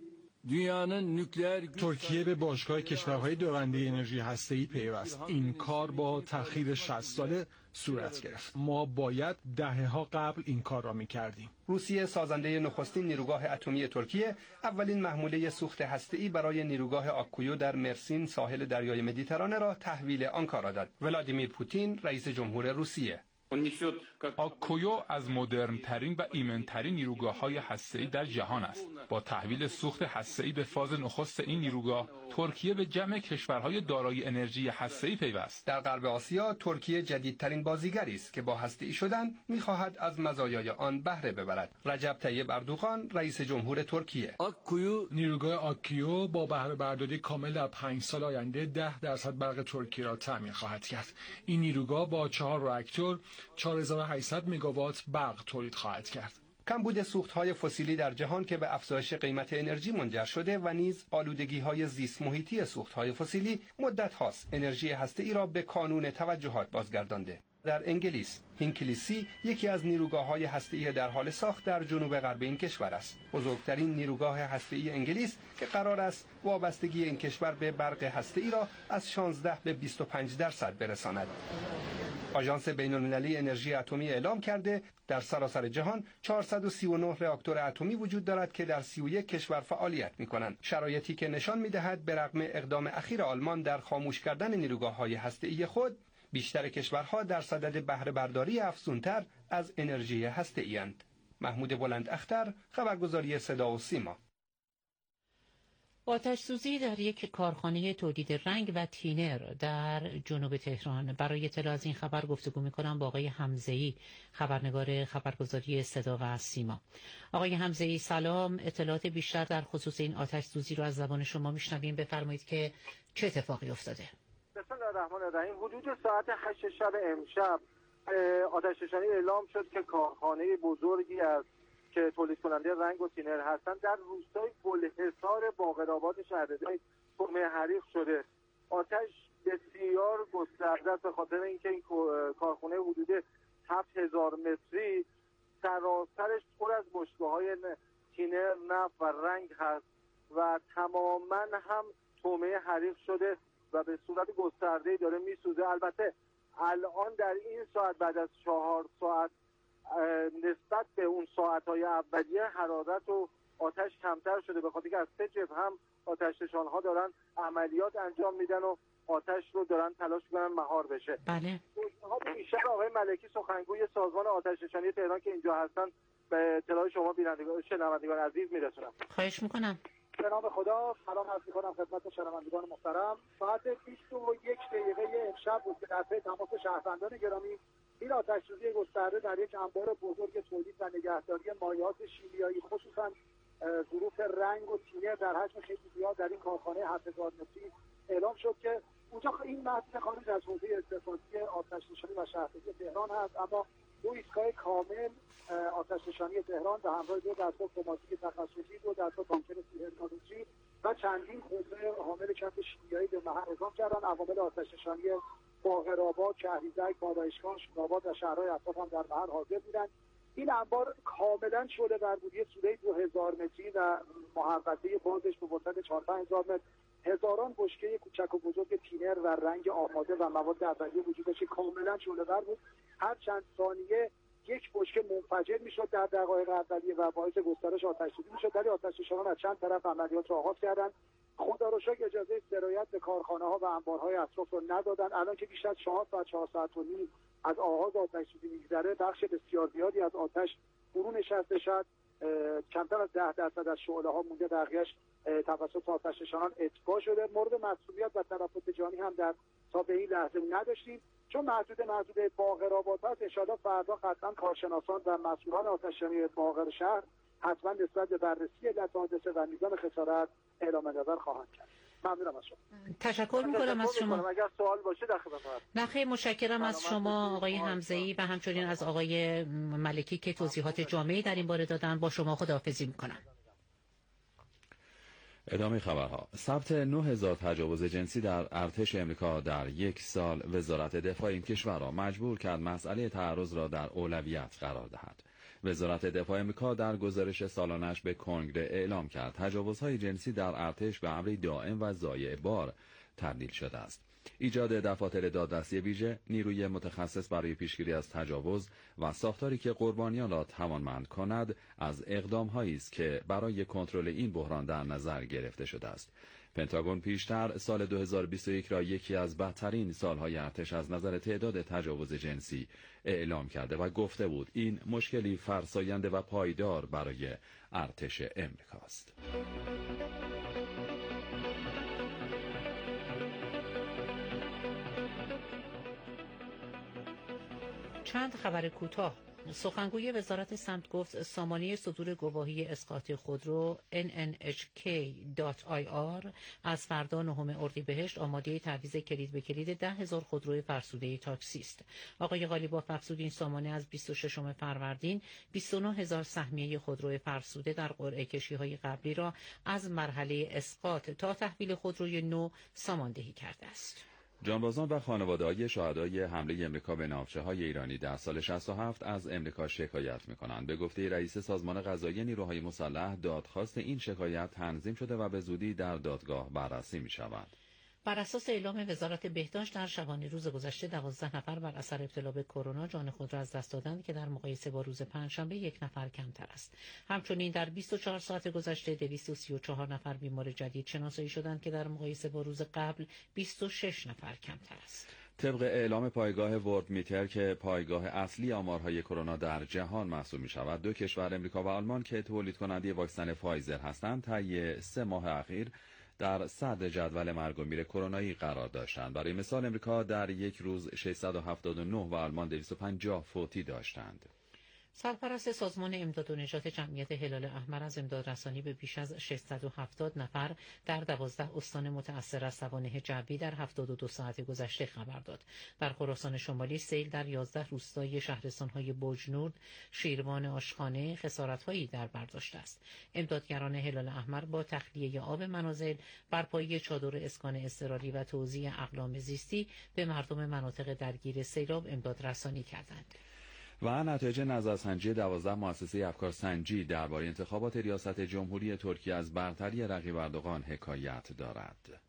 ترکیه به باشگاه کشورهای دارنده انرژی هسته‌ای پیوست. این کار با تأخیر شصت ساله صورت گرفت. ما باید دهه‌ها قبل این کار را می‌کردیم. روسیه سازنده نخستین نیروگاه اتمی ترکیه اولین محموله سوخت هسته‌ای برای نیروگاه آک‌کویو در مرسین ساحل دریای مدیترانه را تحویل آنکارا داد. ولادیمیر پوتین رئیس جمهور روسیه: آک‌کویو از مدرن‌ترین و ایمن‌ترین نیروگاه‌های هسته‌ای در جهان است. با تحویل سوخت هسته‌ای به فاز نخست این نیروگاه، ترکیه به جمع کشورهای دارای انرژی هسته‌ای پیوست. در غرب آسیا، ترکیه جدیدترین بازیگری است که با هسته‌ای شدن می‌خواهد از مزایای آن بهره ببرد. رجب طیب اردوغان رئیس جمهور ترکیه: آک‌کویو نیروگاه آک‌کویو با بهره برداری کامل در پنج سال آینده ده درصد برق ترکیه را تامین خواهد کرد. این نیروگاه با چهار راکتور چهار هزار و هشتصد مگاوات برق تولید خواهد کرد. کمبود سوخت‌های فسیلی در جهان که به افزایش قیمت انرژی منجر شده و نیز آلودگی‌های زیست محیطی سوخت‌های فسیلی مدت هاست انرژی هسته‌ای را به کانون توجهات بازگردانده. در انگلیس، هینکلیسی یکی از نیروگاه‌های هسته‌ای در حال ساخت در جنوب غرب این کشور است. بزرگترین نیروگاه هسته‌ای انگلیس که قرار است وابستگی این کشور به برق هسته‌ای را از شانزده به بیست و پنج درصد برساند. آژانس بین‌المللی انرژی اتمی اعلام کرده در سراسر جهان چهارصد و سی و نه راکتور اتمی وجود دارد که در سی و یک کشور فعالیت می‌کنند. شرایطی که نشان می‌دهد به رغم اقدام اخیر آلمان در خاموش کردن نیروگاه‌های هسته‌ای خود، بیشتر کشورها در صدد بهره برداری افزونتر از انرژی هسته‌ای اند. محمود بلند اختر، خبرگزاری صدا و سیما. آتش سوزی در یک کارخانه تولید رنگ و تینر در جنوب تهران. برای اطلاع از این خبر گفتگو می‌کنم با آقای حمزه‌ای، خبرنگار خبرگزاری صدا و سیما. آقای حمزه‌ای سلام، اطلاعات بیشتر در خصوص این آتش سوزی رو از زبان شما میشنویم. بفرمایید که چه اتفاقی افتاده؟ بسم الله الرحمن الرحیم. حدود ساعت هشت شب امشب آتش‌نشانی اعلام شد که کارخانه بزرگی از که تولید کننده رنگ و تینر هستند در روستای گلحصار باقرآباد شهرستان طعمه حریق شده. آتش بسیار گسترده است به خاطر اینکه این کارخانه حدود هفت هزار متری سراسرش پر از بشکه‌های تینر، نفت و رنگ هست و تماما هم طعمه حریق شده و به صورت گسترده‌ای داره میسوزه. البته الان در این ساعت بعد از چهار ساعت نسبت به اون ساعت‌های اولیه حرارت و آتش کمتر شده، به خاطر که از سه جبهه هم آتش‌نشان‌ها دارن عملیات انجام میدن و آتش رو دارن تلاش می‌کنن مهار بشه. بله. بیشتر آقای ملکی سخنگوی سازمان آتش‌نشانی تهران که اینجا هستن به اطلاع شما بینندگان شنوندگان عزیز میرسونم. خواهش می‌کنم. به نام خدا سلام عرض می‌کنم خدمت شنوندگان محترم. ساعت بیست و یک دقیقه امشب بود که در پی تماس شهروندان گرامی این آتش‌سوزی گسترده در یک انبار بزرگ تولید و نگهداری مایعات شیمیایی خصوصا ظروف رنگ و تینر در حجم خیلی زیاد در این کارخانه هفت هزار متری اعلام شد که اونجا این محصول خارج از حوزه استفاده آتش‌نشانی و شهرداری تهران هست، اما دو ایستگاه کامل آتش‌نشانی تهران به همراه دو دستگاه اتوماتیک تخصصی، دو دستگاه تانکر سیهرنادوچی و چندین حوزه حامل کف شیمیایی به محل اعزام کردن. عوامل آتش‌نشانی باقرآباد، شهریزک، بادایشگان، شوراباد و شهرهای اطراف هم در محل حاضر بودند. این انبار کاملا شعله ور بود، یه سوره دو هزار متری و محوطه بازش به وسعت چهار پنج هزار متر، هزاران بشکه کوچک و بزرگ تینر و رنگ آماده و مواد اولیه وجود داشت، کاملا شعله ور بود. هر چند ثانیه یک بشکه منفجر میشد در دقایق اولیه و باعث گسترش آتش‌سوزی میشد. ولی آتش‌نشانان از چند طرف عملیات را آغاز کردند. خدا رو شکر اجازه سرایت به کارخانه ها و انبارهای اطراف رو ندادن. الان که بیش از چهار ساعت چهار ساعت و نیم از آغاز آتش سوزی میگذره، بخش بسیار زیادی از آتش فرو نشسته شد. کمتر از ده درصد از شعله ها مونده، بقیه‌اش توسط آتش نشانان اطفا شده. مورد مسئولیت و تلفات جانی هم در تا به این لحظه نداشتیم، چون محدود محدود باقرآباد هست. ان شاءالله فردا قطعا کارشناسان و مسئولان آتش‌نشانی باقر شهر حتما نسبت به بررسی علت حادثه و میزان خسارت اعلام نظر خواهند کرد. ممنونم از شما. تشکر میکنم از شما. اگر سوال باشه در خدمتم. نه خیلی متشکرم از شما آقای حمزه‌ای و همچنین از آقای ملکی که توضیحات جامعی در این باره دادن. با شما خداحافظی میکنم. ادامه خبرها. ثبت نه هزار تجاوز جنسی در ارتش امریکا در یک سال وزارت دفاع این کشور را مجبور کرد مسئله تعرض را در اولویت قرار دهد. وزارت دفاع امریکا در گزارش سالانش به کنگره اعلام کرد تجاوزهای جنسی در ارتش به امری دائم و ضایع بار تبدیل شده است. ایجاد دفاتر دادرسی ویژه، نیروی متخصص برای پیشگیری از تجاوز و ساختاری که قربانیان را توانمند کند از اقدام‌هایی است که برای کنترل این بحران در نظر گرفته شده است. پنتاگون پیشتر سال دو هزار و بیست و یک را یکی از بدترین سالهای ارتش از نظر تعداد تجاوز جنسی اعلام کرده و گفته بود این مشکلی فرساینده و پایدار برای ارتش امریکاست. چند خبر کوتاه. سخنگوی وزارت سمت گفت سامانه صدور گواهی اسقاط خودرو ان ان اچ کی دات آی آر از فردا نهم اردیبهشت آماده تعویض کلید به کلید ده هزار خودروی فرسوده تاکسی است. آقای قالیباف افزود این سامانه از بیست و ششم فروردین بیست و نه هزار سهمیه خودروی فرسوده در قرعه کشی‌های قبلی را از مرحله اسقاط تا تحویل خودروی نو ساماندهی کرده است. جانبازان و خانواده‌های شهدای حمله امریکا به ناوچه‌های ایرانی در سال شصت و هفت از امریکا شکایت می‌کنند. به گفته رئیس سازمان قضایی نیروهای مسلح، دادخواست این شکایت تنظیم شده و به زودی در دادگاه بررسی می‌شود. بر اساس اعلام وزارت بهداشت در شبانه روز گذشته دوازده نفر بر اثر ابتلا به کرونا جان خود را از دست دادند که در مقایسه با روز پنجشنبه یک نفر کمتر است. همچنین در بیست و چهار ساعت گذشته دویست و سی و چهار نفر بیمار جدید شناسایی شدند که در مقایسه با روز قبل بیست و شش نفر کمتر است. طبق اعلام پایگاه ورد میتر که پایگاه اصلی آمارهای کرونا در جهان محسوب می شود، دو کشور امریکا و آلمان که تولید کننده واکسن فایزر هستند طی سه ماه اخیر در صدر جدول مرگ و میر کرونایی قرار داشتند. برای مثال امریکا در یک روز ششصد و هفتاد و نه و آلمان دویست و پنجاه فوتی داشتند. سرپرست سازمان امداد و نجات جمعیت هلال احمر از امدادرسانی به بیش از ششصد و هفتاد نفر در دوازده استان متأثر از سوانح جوی در هفتاد و دو ساعت گذشته خبر داد. در خراسان شمالی سیل در یازده روستای شهرستان‌های بوجنورد، شیروان، آشخانه خسارت‌هایی در بر داشته است. امدادگران هلال احمر با تخلیه آب منازل، برپایی چادر اسکان اضطراری و توزیع اقلام زیستی به مردم مناطق درگیر سیلاب امدادرسانی کردند. و نتایج نظرسنجی دوازده مؤسسه افکار سنجی درباره انتخابات ریاست جمهوری ترکیه از برتری رقیب اردوغان حکایت دارد.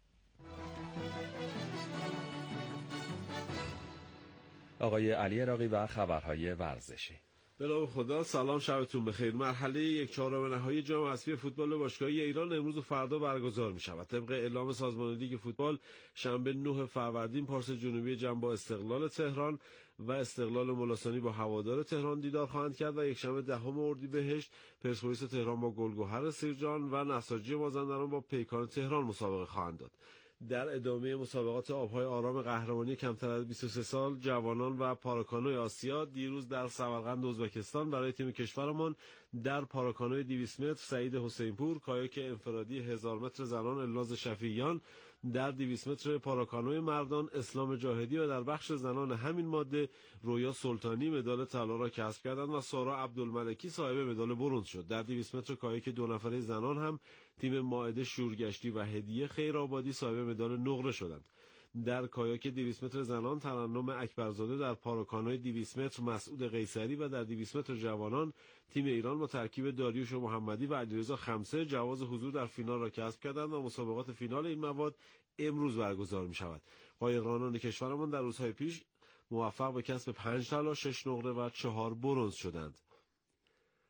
آقای علی عراقی و خبرهای ورزشی. به نام خدا، سلام، شبتون بخیر. مرحله یک چهارم نهایی جام حذفی فوتبال باشگاهی ایران امروز و فردا برگزار می شود. طبق اعلام سازمان لیگ فوتبال شنبه نه فروردین پارس جنوبی جم با استقلال تهران و استقلال ملاسانی با هوادار تهران دیدار خواهند کرد و یکشنبه دهم اردیبهشت پرسپولیس تهران با گلگهر سیرجان و نساجی مازندران با پیکان تهران مسابقه خواهند داد. در ادامه مسابقات آبهای آرام قهرمانی کمتر از بیست و سه سال جوانان و پاراکانوی آسیا دیروز در سمرقند ازبکستان برای تیم کشورمان در پاراکانوی دویست متر سعید حسینپور، کایاک انفرادی هزار متر زنان الناز شفیعیان، در دویست متر پاراکانوی مردان اسلام جاهدی و در بخش زنان همین ماده رویا سلطانی مدال طلا را کسب کردند و سارا عبدالملکی صاحب مدال برنز شد. در دویست متر کایاک دو نفره زنان هم تیم مائده شورگشتی و هدیه خیرآبادی صاحب مدال نقره شدند. در کایاک دویست متر زنان ترنم اکبرزاده، در پاراکانوی دویست متر مسعود قیصری و در دویست متر جوانان تیم ایران با ترکیب داریوش محمدی و علیرضا خمسه جواز حضور در فینال را کسب کردند و مسابقات فینال این مواد امروز برگزار می شود. قایقرانان کشورمان در روزهای پیش موفق به کسب پنج طلا، شش نقره و چهار برنز شدند.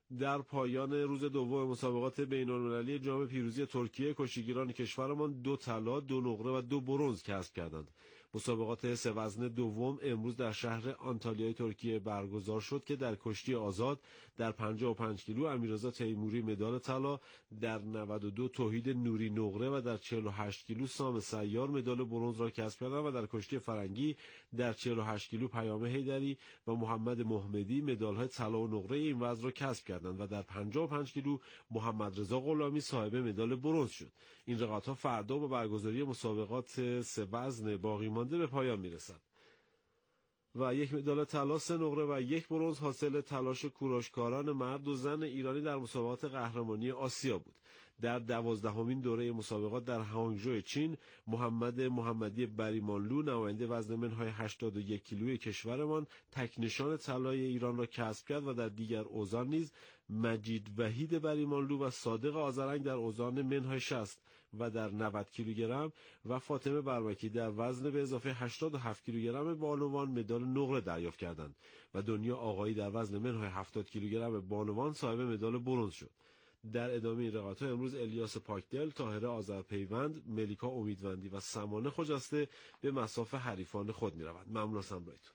در پایان روز دوم مسابقات بین‌المللی جام پیروزی ترکیه، کشتیگیران کشورمان دو طلا، دو نقره و دو برنز کسب کردند. مسابقات سه وزن دوم امروز در شهر آنتالیای ترکیه برگزار شد که در کشتی آزاد در پنجاه و پنج کیلو امیررضا تیموری مدال طلا، در نود و دو توحید نوری نقره و در چهل و هشت کیلو سام سیار مدال برنز را کسب کردند و در کشتی فرنگی در چهل و هشت کیلو پیامه حیدری و محمد محمدی مدال‌های طلا و نقره این وزن را کسب کردند و در پنجاه و پنج کیلو محمد رضا غلامی صاحب مدال برنز شد. این رقابت‌ها فردا با برگزاری مسابقات سه وزن باقی مانده به پایان میرسد و یک مدال طلا، سه نقره و یک برنز حاصل تلاش کوروشکاران مرد و زن ایرانی در مسابقات قهرمانی آسیا بود. در دوازدهمین دوره مسابقات در هانگژو چین، محمد محمدی بریمانلو نماینده وزن منهای هشتاد و یک کیلوی کشورمان تک نشان طلای ایران را کسب کرد و در دیگر اوزان نیز مجید وحید بریمانلو و صادق آذرنگ در اوزان منهای شصت و در نود کیلوگرم و فاطمه برمکی در وزن به اضافه هشتاد و هفت کیلوگرم بانوان مدال نقره دریافت کردند و دنیا آقایی در وزن منهای هفتاد کیلوگرم بانوان صاحب مدال برنز شد. در ادامه این رقابت‌ها امروز الیاس پاکدل، طاهره آذرپیوند، ملیکا امیدوندی و سمانه خجسته به مصاف حریفان خود می‌روند. ممنون از همراهیتون.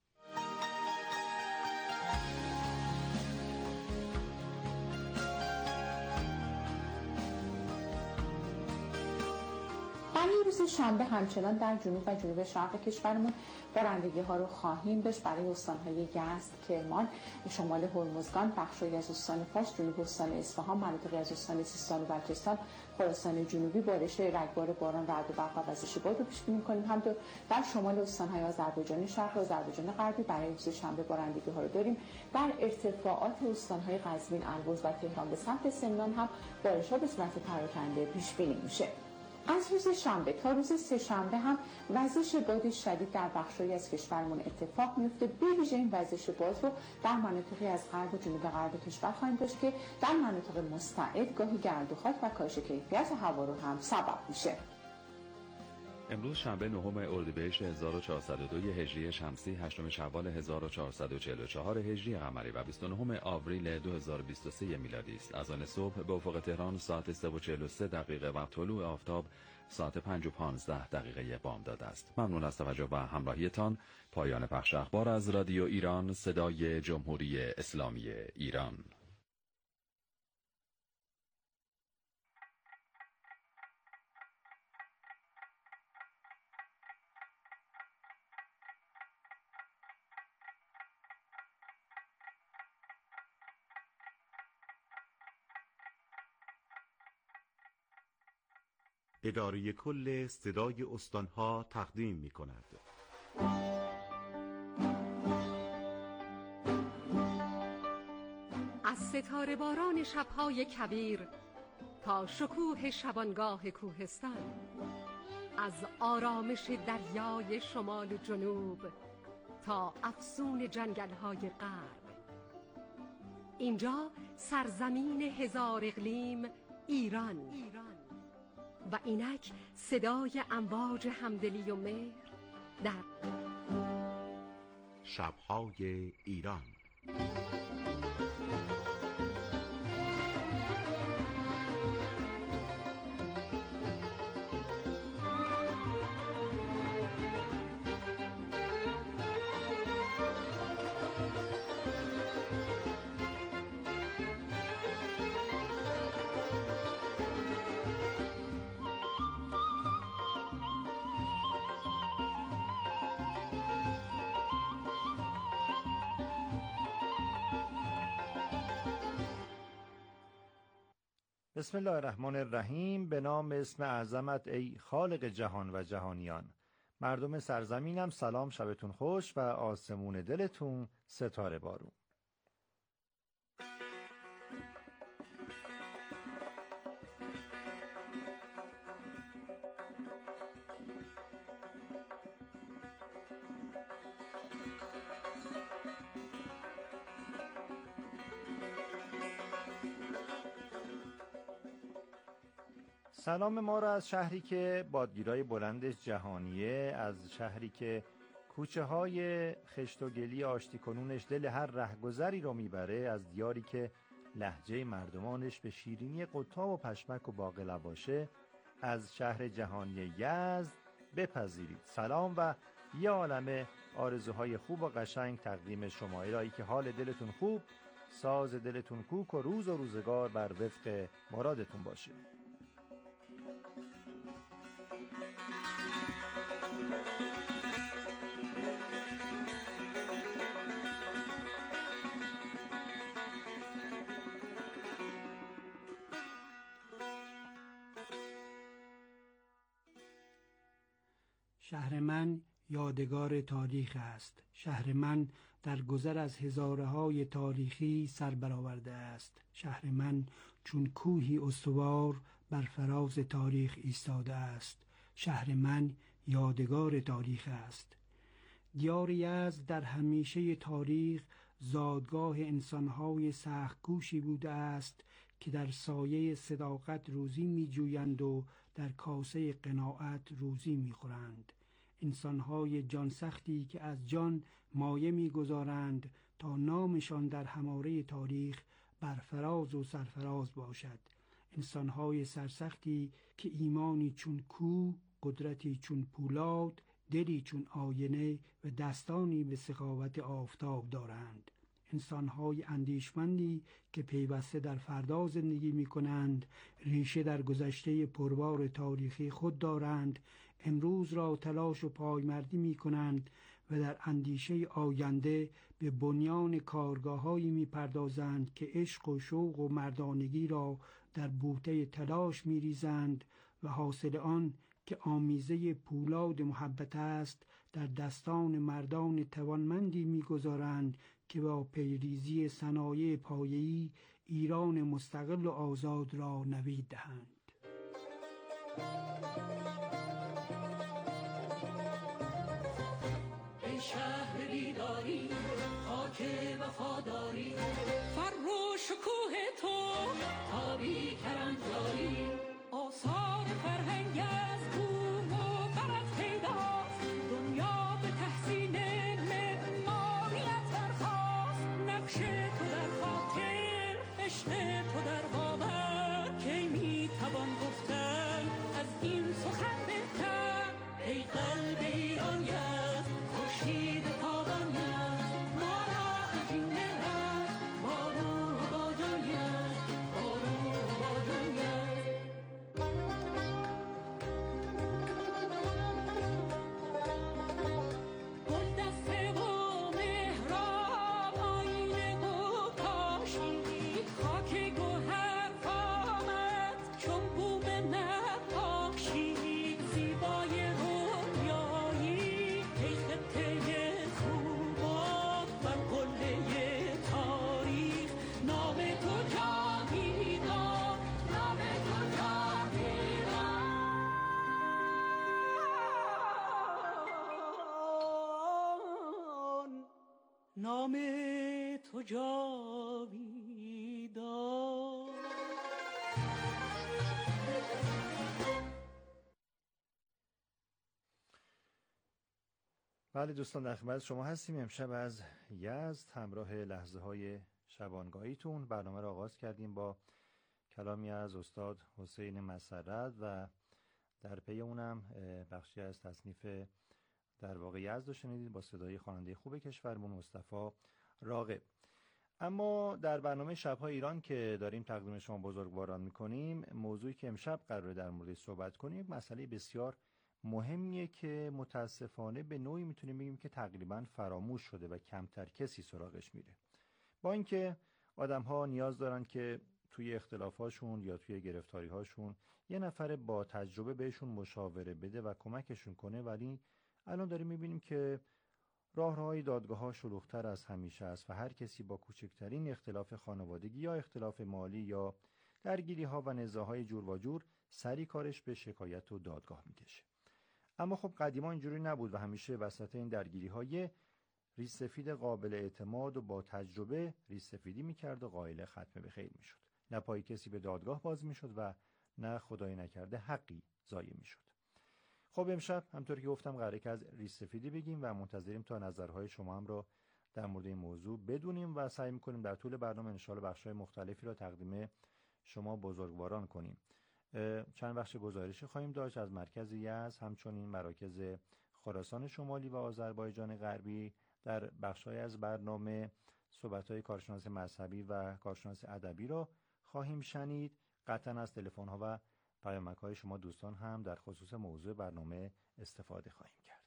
برای روز شنبه همچنان در جنوب و جنوب شرق کشورمون بارندگی ها رو خواهیم داشت. برای استان‌های یزد، کرمان، شمال هرمزگان، بخشی از استان فارس، جنوب استان اصفهان، مناطقی از استان سیستان و بلوچستان، خراسان جنوبی بارش رگبار باران، رعد و برق و وزش باد رو پیش بینی می‌کنیم. همینطور در شمال استان‌های آذربایجان شرق و آذربایجان غربی برای روز شنبه بارندگی ها رو داریم. در ارتفاعات استان‌های قزوین، البرز و تهران به سمت سمنان هم بارش‌ها به صورت پراکنده پیش بینی میشه. از روز شنبه تا روز سه شنبه هم وزش باد شدید در بخشی از کشورمون اتفاق میفته. به ویژه این وزش باد رو در مناطقی از غرب و جنوب غرب کشور خواهیم داشت که در مناطق مستعد گاهی گرد و خاک و کاهش کیفیت هوا رو هم سبب میشه. امروز شنبه نهم اردیبهشت هزار و چهارصد و دو هجری شمسی، هشتم شوال هزار و چهارصد و چهل و چهار هجری قمری و بیست و نهم آوریل دو هزار و بیست و سه میلادی است. از آن صبح به افق تهران ساعت سه و چهل و سه دقیقه و طلوع آفتاب ساعت پنج و پانزده دقیقه بامداد است. ممنون از توجه و همراهیتان. پایان پخش اخبار از رادیو ایران، صدای جمهوری اسلامی ایران. اداره کل صدای استانها تقدیم می کند. از ستاره باران شبهای کویر تا شکوه شبانگاه کوهستان، از آرامش دریای شمال و جنوب تا افسون جنگل‌های غرب، اینجا سرزمین هزار اقلیم ایران و اینک صدای امواج همدلی و مهر در شب‌های ایران. بسم الله الرحمن الرحیم. به نام اسم اعظمت ای خالق جهان و جهانیان. مردم سرزمینم سلام، شبتون خوش و آسمون دلتون ستاره بارون. سلام ما را از شهری که بادگیرای بلندش جهانیه، از شهری که کوچه های خشت و گلی آشتی کنونش دل هر رهگذری رو میبره، از دیاری که لهجه مردمانش به شیرینی قطاب و پشمک و باقلا باشه، از شهر جهانی یزد بپذیرید سلام و یه عالمه آرزوهای خوب و قشنگ تقدیم شما. الهی که حال دلتون خوب، ساز دلتون کوک و روز و روزگار بر وفق مرادتون باشه. شهر من یادگار تاریخ است. شهر من در گذر از هزاره‌های تاریخی سر برآورده است. شهر من چون کوهی استوار بر فراز تاریخ ایستاده است. شهر من یادگار تاریخ است. دیار یزد در همیشه تاریخ زادگاه انسان‌های سخت‌کوشی بوده است که در سایه صداقت روزی می‌جویند و در کاسه قناعت روزی می‌خورند. انسان‌های جان سختی که از جان مایه می‌گذارند تا نامشان در هماره تاریخ برفراز و سرفراز باشد. انسان‌های سرسختی که ایمانی چون کوه، قدرتی چون پولاد، دلی چون آینه و دستانی به سخاوت آفتاب دارند. انسان‌های اندیشمندی که پیوسته در فردا زندگی می‌کنند، ریشه در گذشته پربار تاریخی خود دارند، امروز را تلاش و پایمردی می‌کنند و در اندیشه آینده به بنیان کارگاه‌هایی می‌پردازند که عشق و شوق و مردانگی را در بوته تلاش می‌ریزند و حاصل آن که آمیزه پولاد محبت است در دستان مردان توانمندی می‌گذارند که با پیریزی صنایع پایه‌ای ایران مستقل و آزاد را نوید دهند. ای شهر بیداری، خاک وفاداری، فر و شکوه تو تابی کرنجاری، آثار فرهنگ از بوم و برت پیداست، دنیا به تحسین معماریت برخاست، نقش تو در خاطر، عشق تو در باور، کی میتوان گفتن از این سخن بهتر، ای قلب ایران یزد، خورشید تابان یزد، ما را از این نرفت، با روح با جان یزد، با روح با جان یزد. گل دسته و مهراب آینه و کاشی، خاک گوهر آمد چون بوم نقاشی، زیبای رویایی ای خطه خوبان بر قله تاریخ، نام تو جاویدان، نام تو جاویدان، نام تو جاویدان. بله دوستان، در خدمت شما هستیم. امشب از یزد همراه لحظه های شبانگاهیتون برنامه را آغاز کردیم با کلامی از استاد حسین مسرت و در پی اونم بخشی از تصنیف در واقع یزد رو شنیدید با صدای خواننده خوب کشورمون مصطفی راغب. اما در برنامه شب‌های ایران که داریم تقدیم شما بزرگواران می‌کنیم، موضوعی که امشب قراره در موردش صحبت کنیم یک مسئله بسیار مهمیه که متاسفانه به نوعی میتونیم بگیم که تقریباً فراموش شده و کمتر کسی سراغش میره. با اینکه آدم‌ها نیاز دارن که توی اختلافاشون یا توی گرفتاری‌هاشون یه نفر با تجربه بهشون مشاوره بده و کمکشون کنه، ولی الان داریم میبینیم که راهروهای دادگاه‌ها شلوغ‌تر از همیشه است و هر کسی با کوچکترین اختلاف خانوادگی یا اختلاف مالی یا درگیری‌ها و نزاع‌های جور و جور سری کارش به شکایت و دادگاه میکشه. اما خب قدیما اینجوری نبود و همیشه وسط این درگیری‌های ریش‌سفید قابل اعتماد و با تجربه ریش‌سفیدی میکرد و قائل ختم به خیر میشد. نه پای کسی به دادگاه باز میشد و نه خدای نکرده حقی ضایع میشد. خب امشب همطور که گفتم قراره که از ریش‌سفیدی بگیم و منتظریم تا نظرهای شما هم رو در مورد این موضوع بدونیم و سعی می‌کنیم در طول برنامه ان شاءالله بخش‌های مختلفی را تقدیم شما بزرگواران کنیم. چند بخش گزارشی خواهیم داشت از مرکز یزد، همچنین مراکز خراسان شمالی و آذربایجان غربی. در بخش‌های از برنامه صحبت‌های کارشناس مذهبی و کارشناس ادبی را خواهیم شنید. قطعاً از تلفن‌ها و پیامک‌های شما دوستان هم در خصوص موضوع برنامه استفاده خواهیم کرد.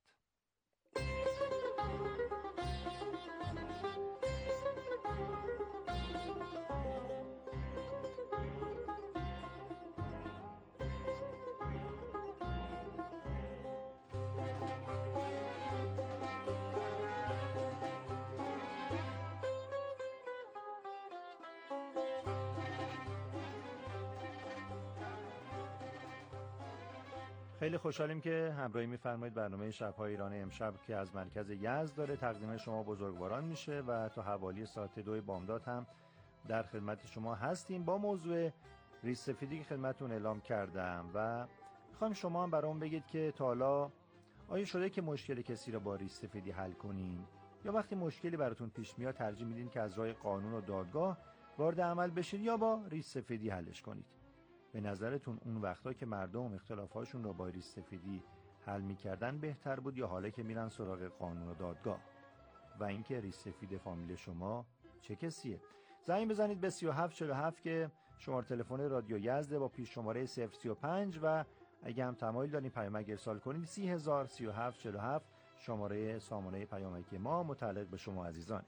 خیلی خوشحالیم که همراهی می‌فرمایید. برنامه شب‌های ایران امشب که از مرکز یزد داره تقدیم شما بزرگواران میشه و تا حوالی ساعت دو بامداد هم در خدمت شما هستیم با موضوع ریش سفیدی که خدمتتون اعلام کردم و می‌خوام شما هم برام بگید که تا حالا آیا شده که مشکل کسی رو با ریش سفیدی حل کنین، یا وقتی مشکلی براتون پیش میاد ترجیح میدین که از راه قانون و دادگاه وارد عمل بشید یا با ریش سفیدی حلش کنید؟ به نظرتون اون وقتا که مردم اختلافاتشون رو با ریش سفیدی حل میکردن بهتر بود یا حالا که میرن سراغ قانون و دادگاه؟ و اینکه ریش سفید فامیل شما چه کسیه؟ زنگ بزنید به سی و هفت چهل و هفت که شماره تلفن رادیو یزد با پیش شماره صفر سی و پنج و اگه هم تمایل دارین پیامک ارسال کنید سی هزار سی و هفت چهل و هفت شماره سامانه پیامک ما متعلق به شما عزیزانه.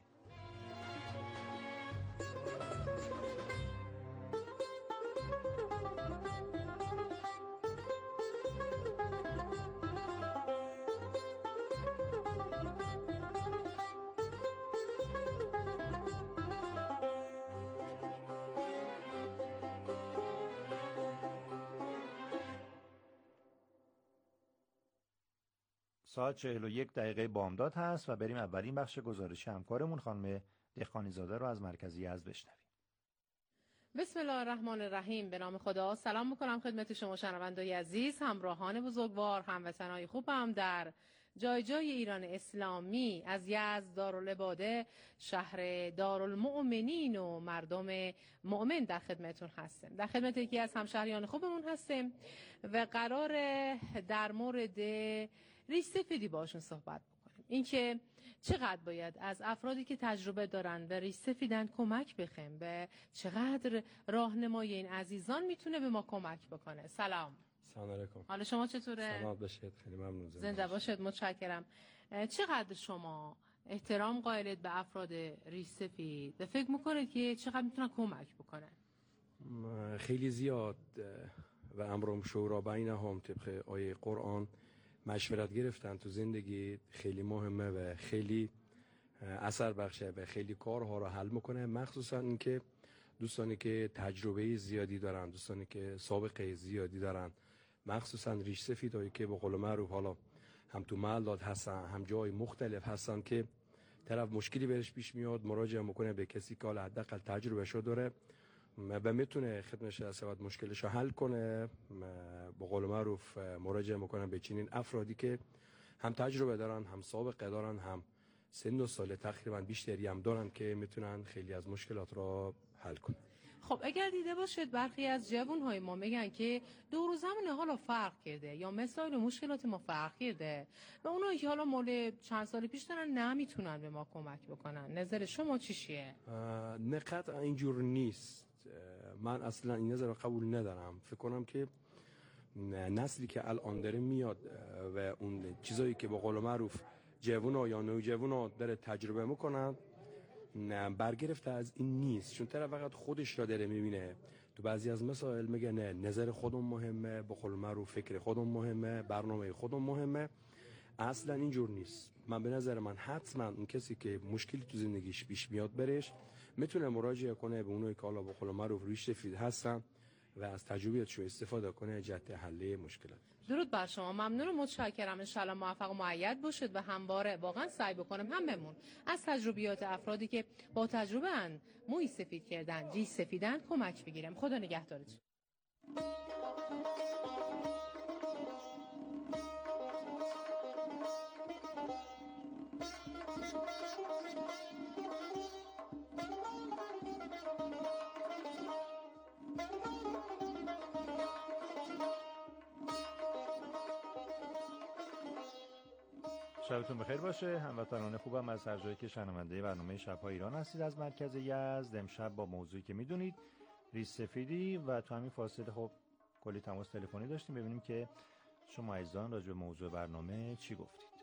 ساعت چهل و یک دقیقه بامداد هست و بریم اولین بخش گزارشی همکارمون خانم دهقانی زاده رو از مرکز یزد بشنویم. بسم الله الرحمن الرحیم. به نام خدا. سلام میکنم خدمت شما شنوندای عزیز، همراهان بزرگوار، هموطنای خوبم در جای جای ایران اسلامی. از یزد دارالعباده، شهر دارالمؤمنین و مردم مؤمن در خدمتون هستیم. در خدمت یکی از همشهریان خوبمون هستیم و قرار در مورد ریش سفیدی باشون صحبت بکنیم. اینکه چقدر باید از افرادی که تجربه دارن و ریش سفیدن کمک بخیم و چقدر راهنمای این عزیزان میتونه به ما کمک بکنه. سلام. سلام علیکم. حال شما چطوره؟ سلامت باشید. خیلی ممنون. زنده باشید. متشکرم. چقدر شما احترام قائلید به افراد ریش سفید و فکر میکنید که چقدر میتونن کمک بکنن؟ خیلی زیاد و امرم شورا بینهم طبق آیه قرآن مشورت گرفتن تو زندگی خیلی مهمه و خیلی اثر بخشه و خیلی کارها رو حل میکنه، مخصوصا اینکه دوستانی که تجربه زیادی دارن، دوستانی که سابقه زیادی دارن، مخصوصا ریش سفیدایی که به قول معروف حالا هم تو محلات هستن هم جای مختلف هستن که طرف مشکلی برش پیش میاد مراجعه میکنه به کسی که حالا حداقل تجربه شو داره و میتونه خدمتش رسید مشکلش رو حل کنه. به قول معروف مراجعه میکنن به چنین افرادی که هم تجربه دارن، هم سابقه دارن، هم سن و سال تقریبا بیشتری هم دارن که میتونن خیلی از مشکلات رو حل کنن. خب اگر دیده باشید برخی از جوانهای ما میگن که دور و زمان حالا فرق کرده یا مسائل و مشکلات ما فرق کرده و اونایی که حالا مال چند سال پیش دارن نمیتونن به ما کمک بکنن. نظر شما چیه؟ نه قطعا اینجور نیست. من اصلا این نظر رو قبول ندارم. فکر کنم که نسلی که الان داره میاد و اون چیزایی که به قول معروف جوونا یا نوجوانا داره تجربه میکنن برگرفته از این نیست، چون طرف فقط خودش را داره میبینه. تو بعضی از مسائل میگه نه نظر خودم مهمه، به قول معروف فکر خودم مهمه، برنامه خودم مهمه. اصلا اینجور نیست. من به نظر من حتما اون کسی که مشکلی تو زندگیش پیش میاد برش میتونه مراجعه کنه به اونایی که حالا به قول معروف ریش سفید هستن و از تجربیاتشون استفاده کنه جهت حل مشکلات. درود بر شما. ممنون و متشکرم. ان شاء الله موفق و مؤید باشید و همواره واقعا سعی بکنیم هممون از تجربیات افرادی که با تجربه اند موی سفید کردن، ریش سفیدن کمک بگیریم. خدا نگهدارتون. شبتون بخیر باشه. هموطنان خوبم از هر جایی که شنونده برنامه شب‌های ایران هستید از مرکز یزد. امشب با موضوعی که میدونید ریش سفیدی و تو همین فاصله خب کلی تماس تلفنی داشتیم ببینیم که شما عزیزان راجع به موضوع برنامه چی گفتید.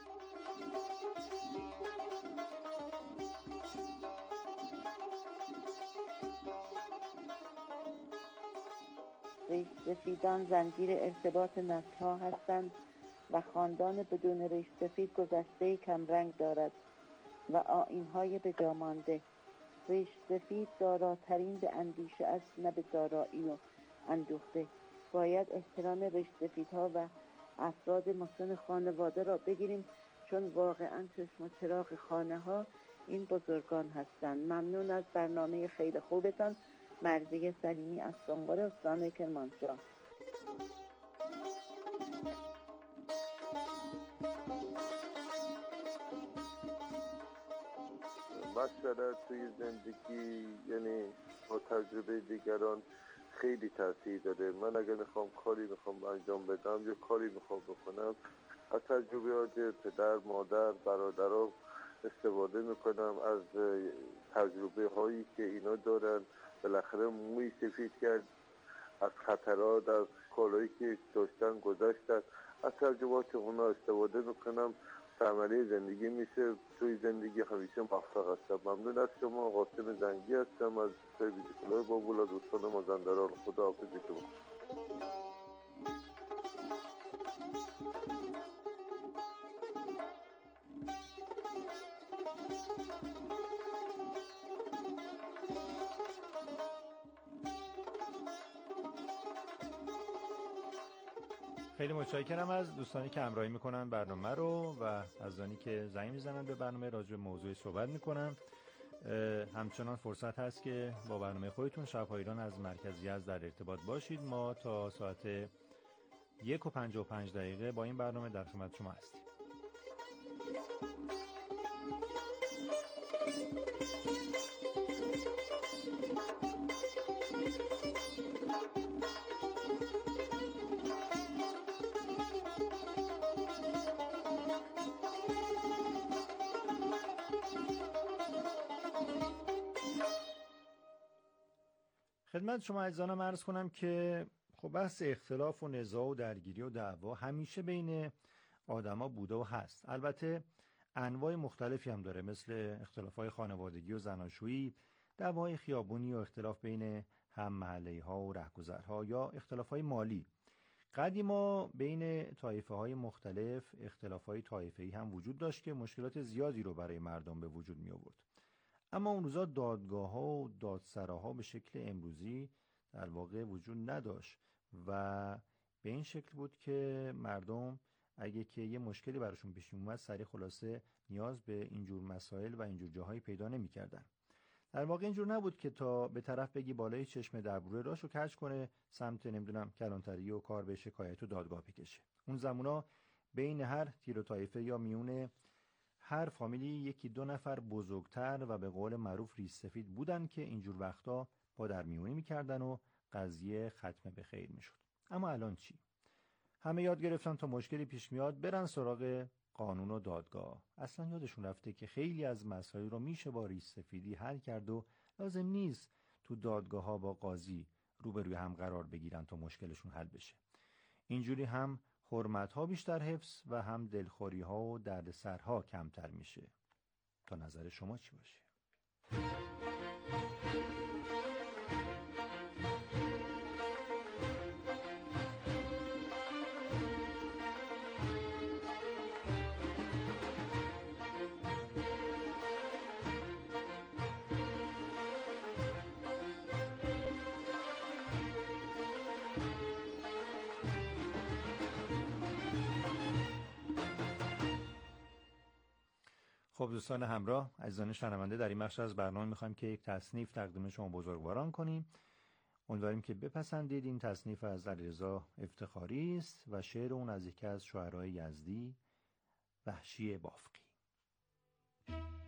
ریش سفیدان زنجیر ارتباط نسل‌ها هستند و خاندان بدون ریش سفید گذشته کمرنگ دارد و آیین‌های به جا مانده. ریش سفید داراترین به اندیشه است نه به دارایی و اندوخته. باید احترام ریش سفیدها و افراد مسن خانواده را بگیریم چون واقعا چشم و چراغ خانه ها این بزرگان هستند. ممنون از برنامه خیلی خوبتان. مرضیه سلیمی از سنقر استان کرمانشاه. مسئله توی زندگی یعنی با تجربه دیگران خیلی تاثیر داره. من اگر میخوام کاری میخوام انجام بدم یا کاری میخوام بکنم از تجربیات پدر، مادر، برادرها استفاده میکنم، از تجربه هایی که اینا دارن. بالاخره موی سفید کرد، از خطرات، از کارهایی که داشتن گذشتن، از تجربات اونا استفاده میکنم. عملی زندگی میشه. توی زندگی همیشه موفق هستم. ممنون از شما. قاسم زنگی هستم از سرویس بابولا دوستان مازندران. خدا حافظ شما. خیلی متشکرم از دوستانی که همراهی میکنن برنامه رو و از دوستانی که زنگ میزنن به برنامه راجع به موضوعی صحبت میکنن. همچنان فرصت هست که با برنامه خودتون شب‌های ایران از مرکز یزد در ارتباط باشید. ما تا ساعت یک و پنجاه و پنج دقیقه با این برنامه در خدمت شما هستیم. خدمت شما عزیزانم عرض کنم که خب بحث اختلاف و نزاع و درگیری و دعوا همیشه بین آدما بوده و هست. البته انواع مختلفی هم داره، مثل اختلاف‌های خانوادگی و زناشویی، دعوای خیابونی و اختلاف بین هم محله‌ها و رهگذرها یا اختلاف‌های مالی. قدیما بین طایفه‌های مختلف اختلاف‌های طایفه‌ای هم وجود داشت که مشکلات زیادی رو برای مردم به وجود می آورد. اما اون روزا دادگاه‌ها و دادسراها به شکل امروزی در واقع وجود نداشت و به این شکل بود که مردم اگه که یه مشکلی براشون پیش اومد سریع خلاصه نیاز به اینجور مسائل و اینجور جاهایی پیدا نمی‌کردن. در واقع اینجور نبود که تا به طرف بگی بالای چشم دربروی راشو کج کنه سمت نمیدونم کلانتری و کار به شکایت و دادگاه بکشه. اون زمونا بین هر تیر و طایفه یا میونه هر فامیلی یکی دو نفر بزرگتر و به قول معروف ریش سفید بودن که اینجور وقتا پا در میونی میکردن و قضیه ختم به خیر میشد. اما الان چی؟ همه یاد گرفتن تا مشکلی پیش میاد برن سراغ قانون و دادگاه. اصلا یادشون رفته که خیلی از مسائل رو میشه با ریش سفیدی حل کرد و لازم نیست تو دادگاه ها با قاضی روبروی هم قرار بگیرن تا مشکلشون حل بشه. اینجوری هم حرمت ها بیشتر حفظ و هم دلخوری ها و دردسرها کمتر میشه. تا نظر شما چی باشه؟ خب دوستان همراه، عزیزان شنونده، در این بخش از برنامه میخوایم که یک تصنیف تقدیم شما بزرگواران کنیم. امیدواریم که بپسندید. این تصنیف از علیرضا افتخاری است و شعر اون از یکی از شاعرای یزدی، وحشی بافقی.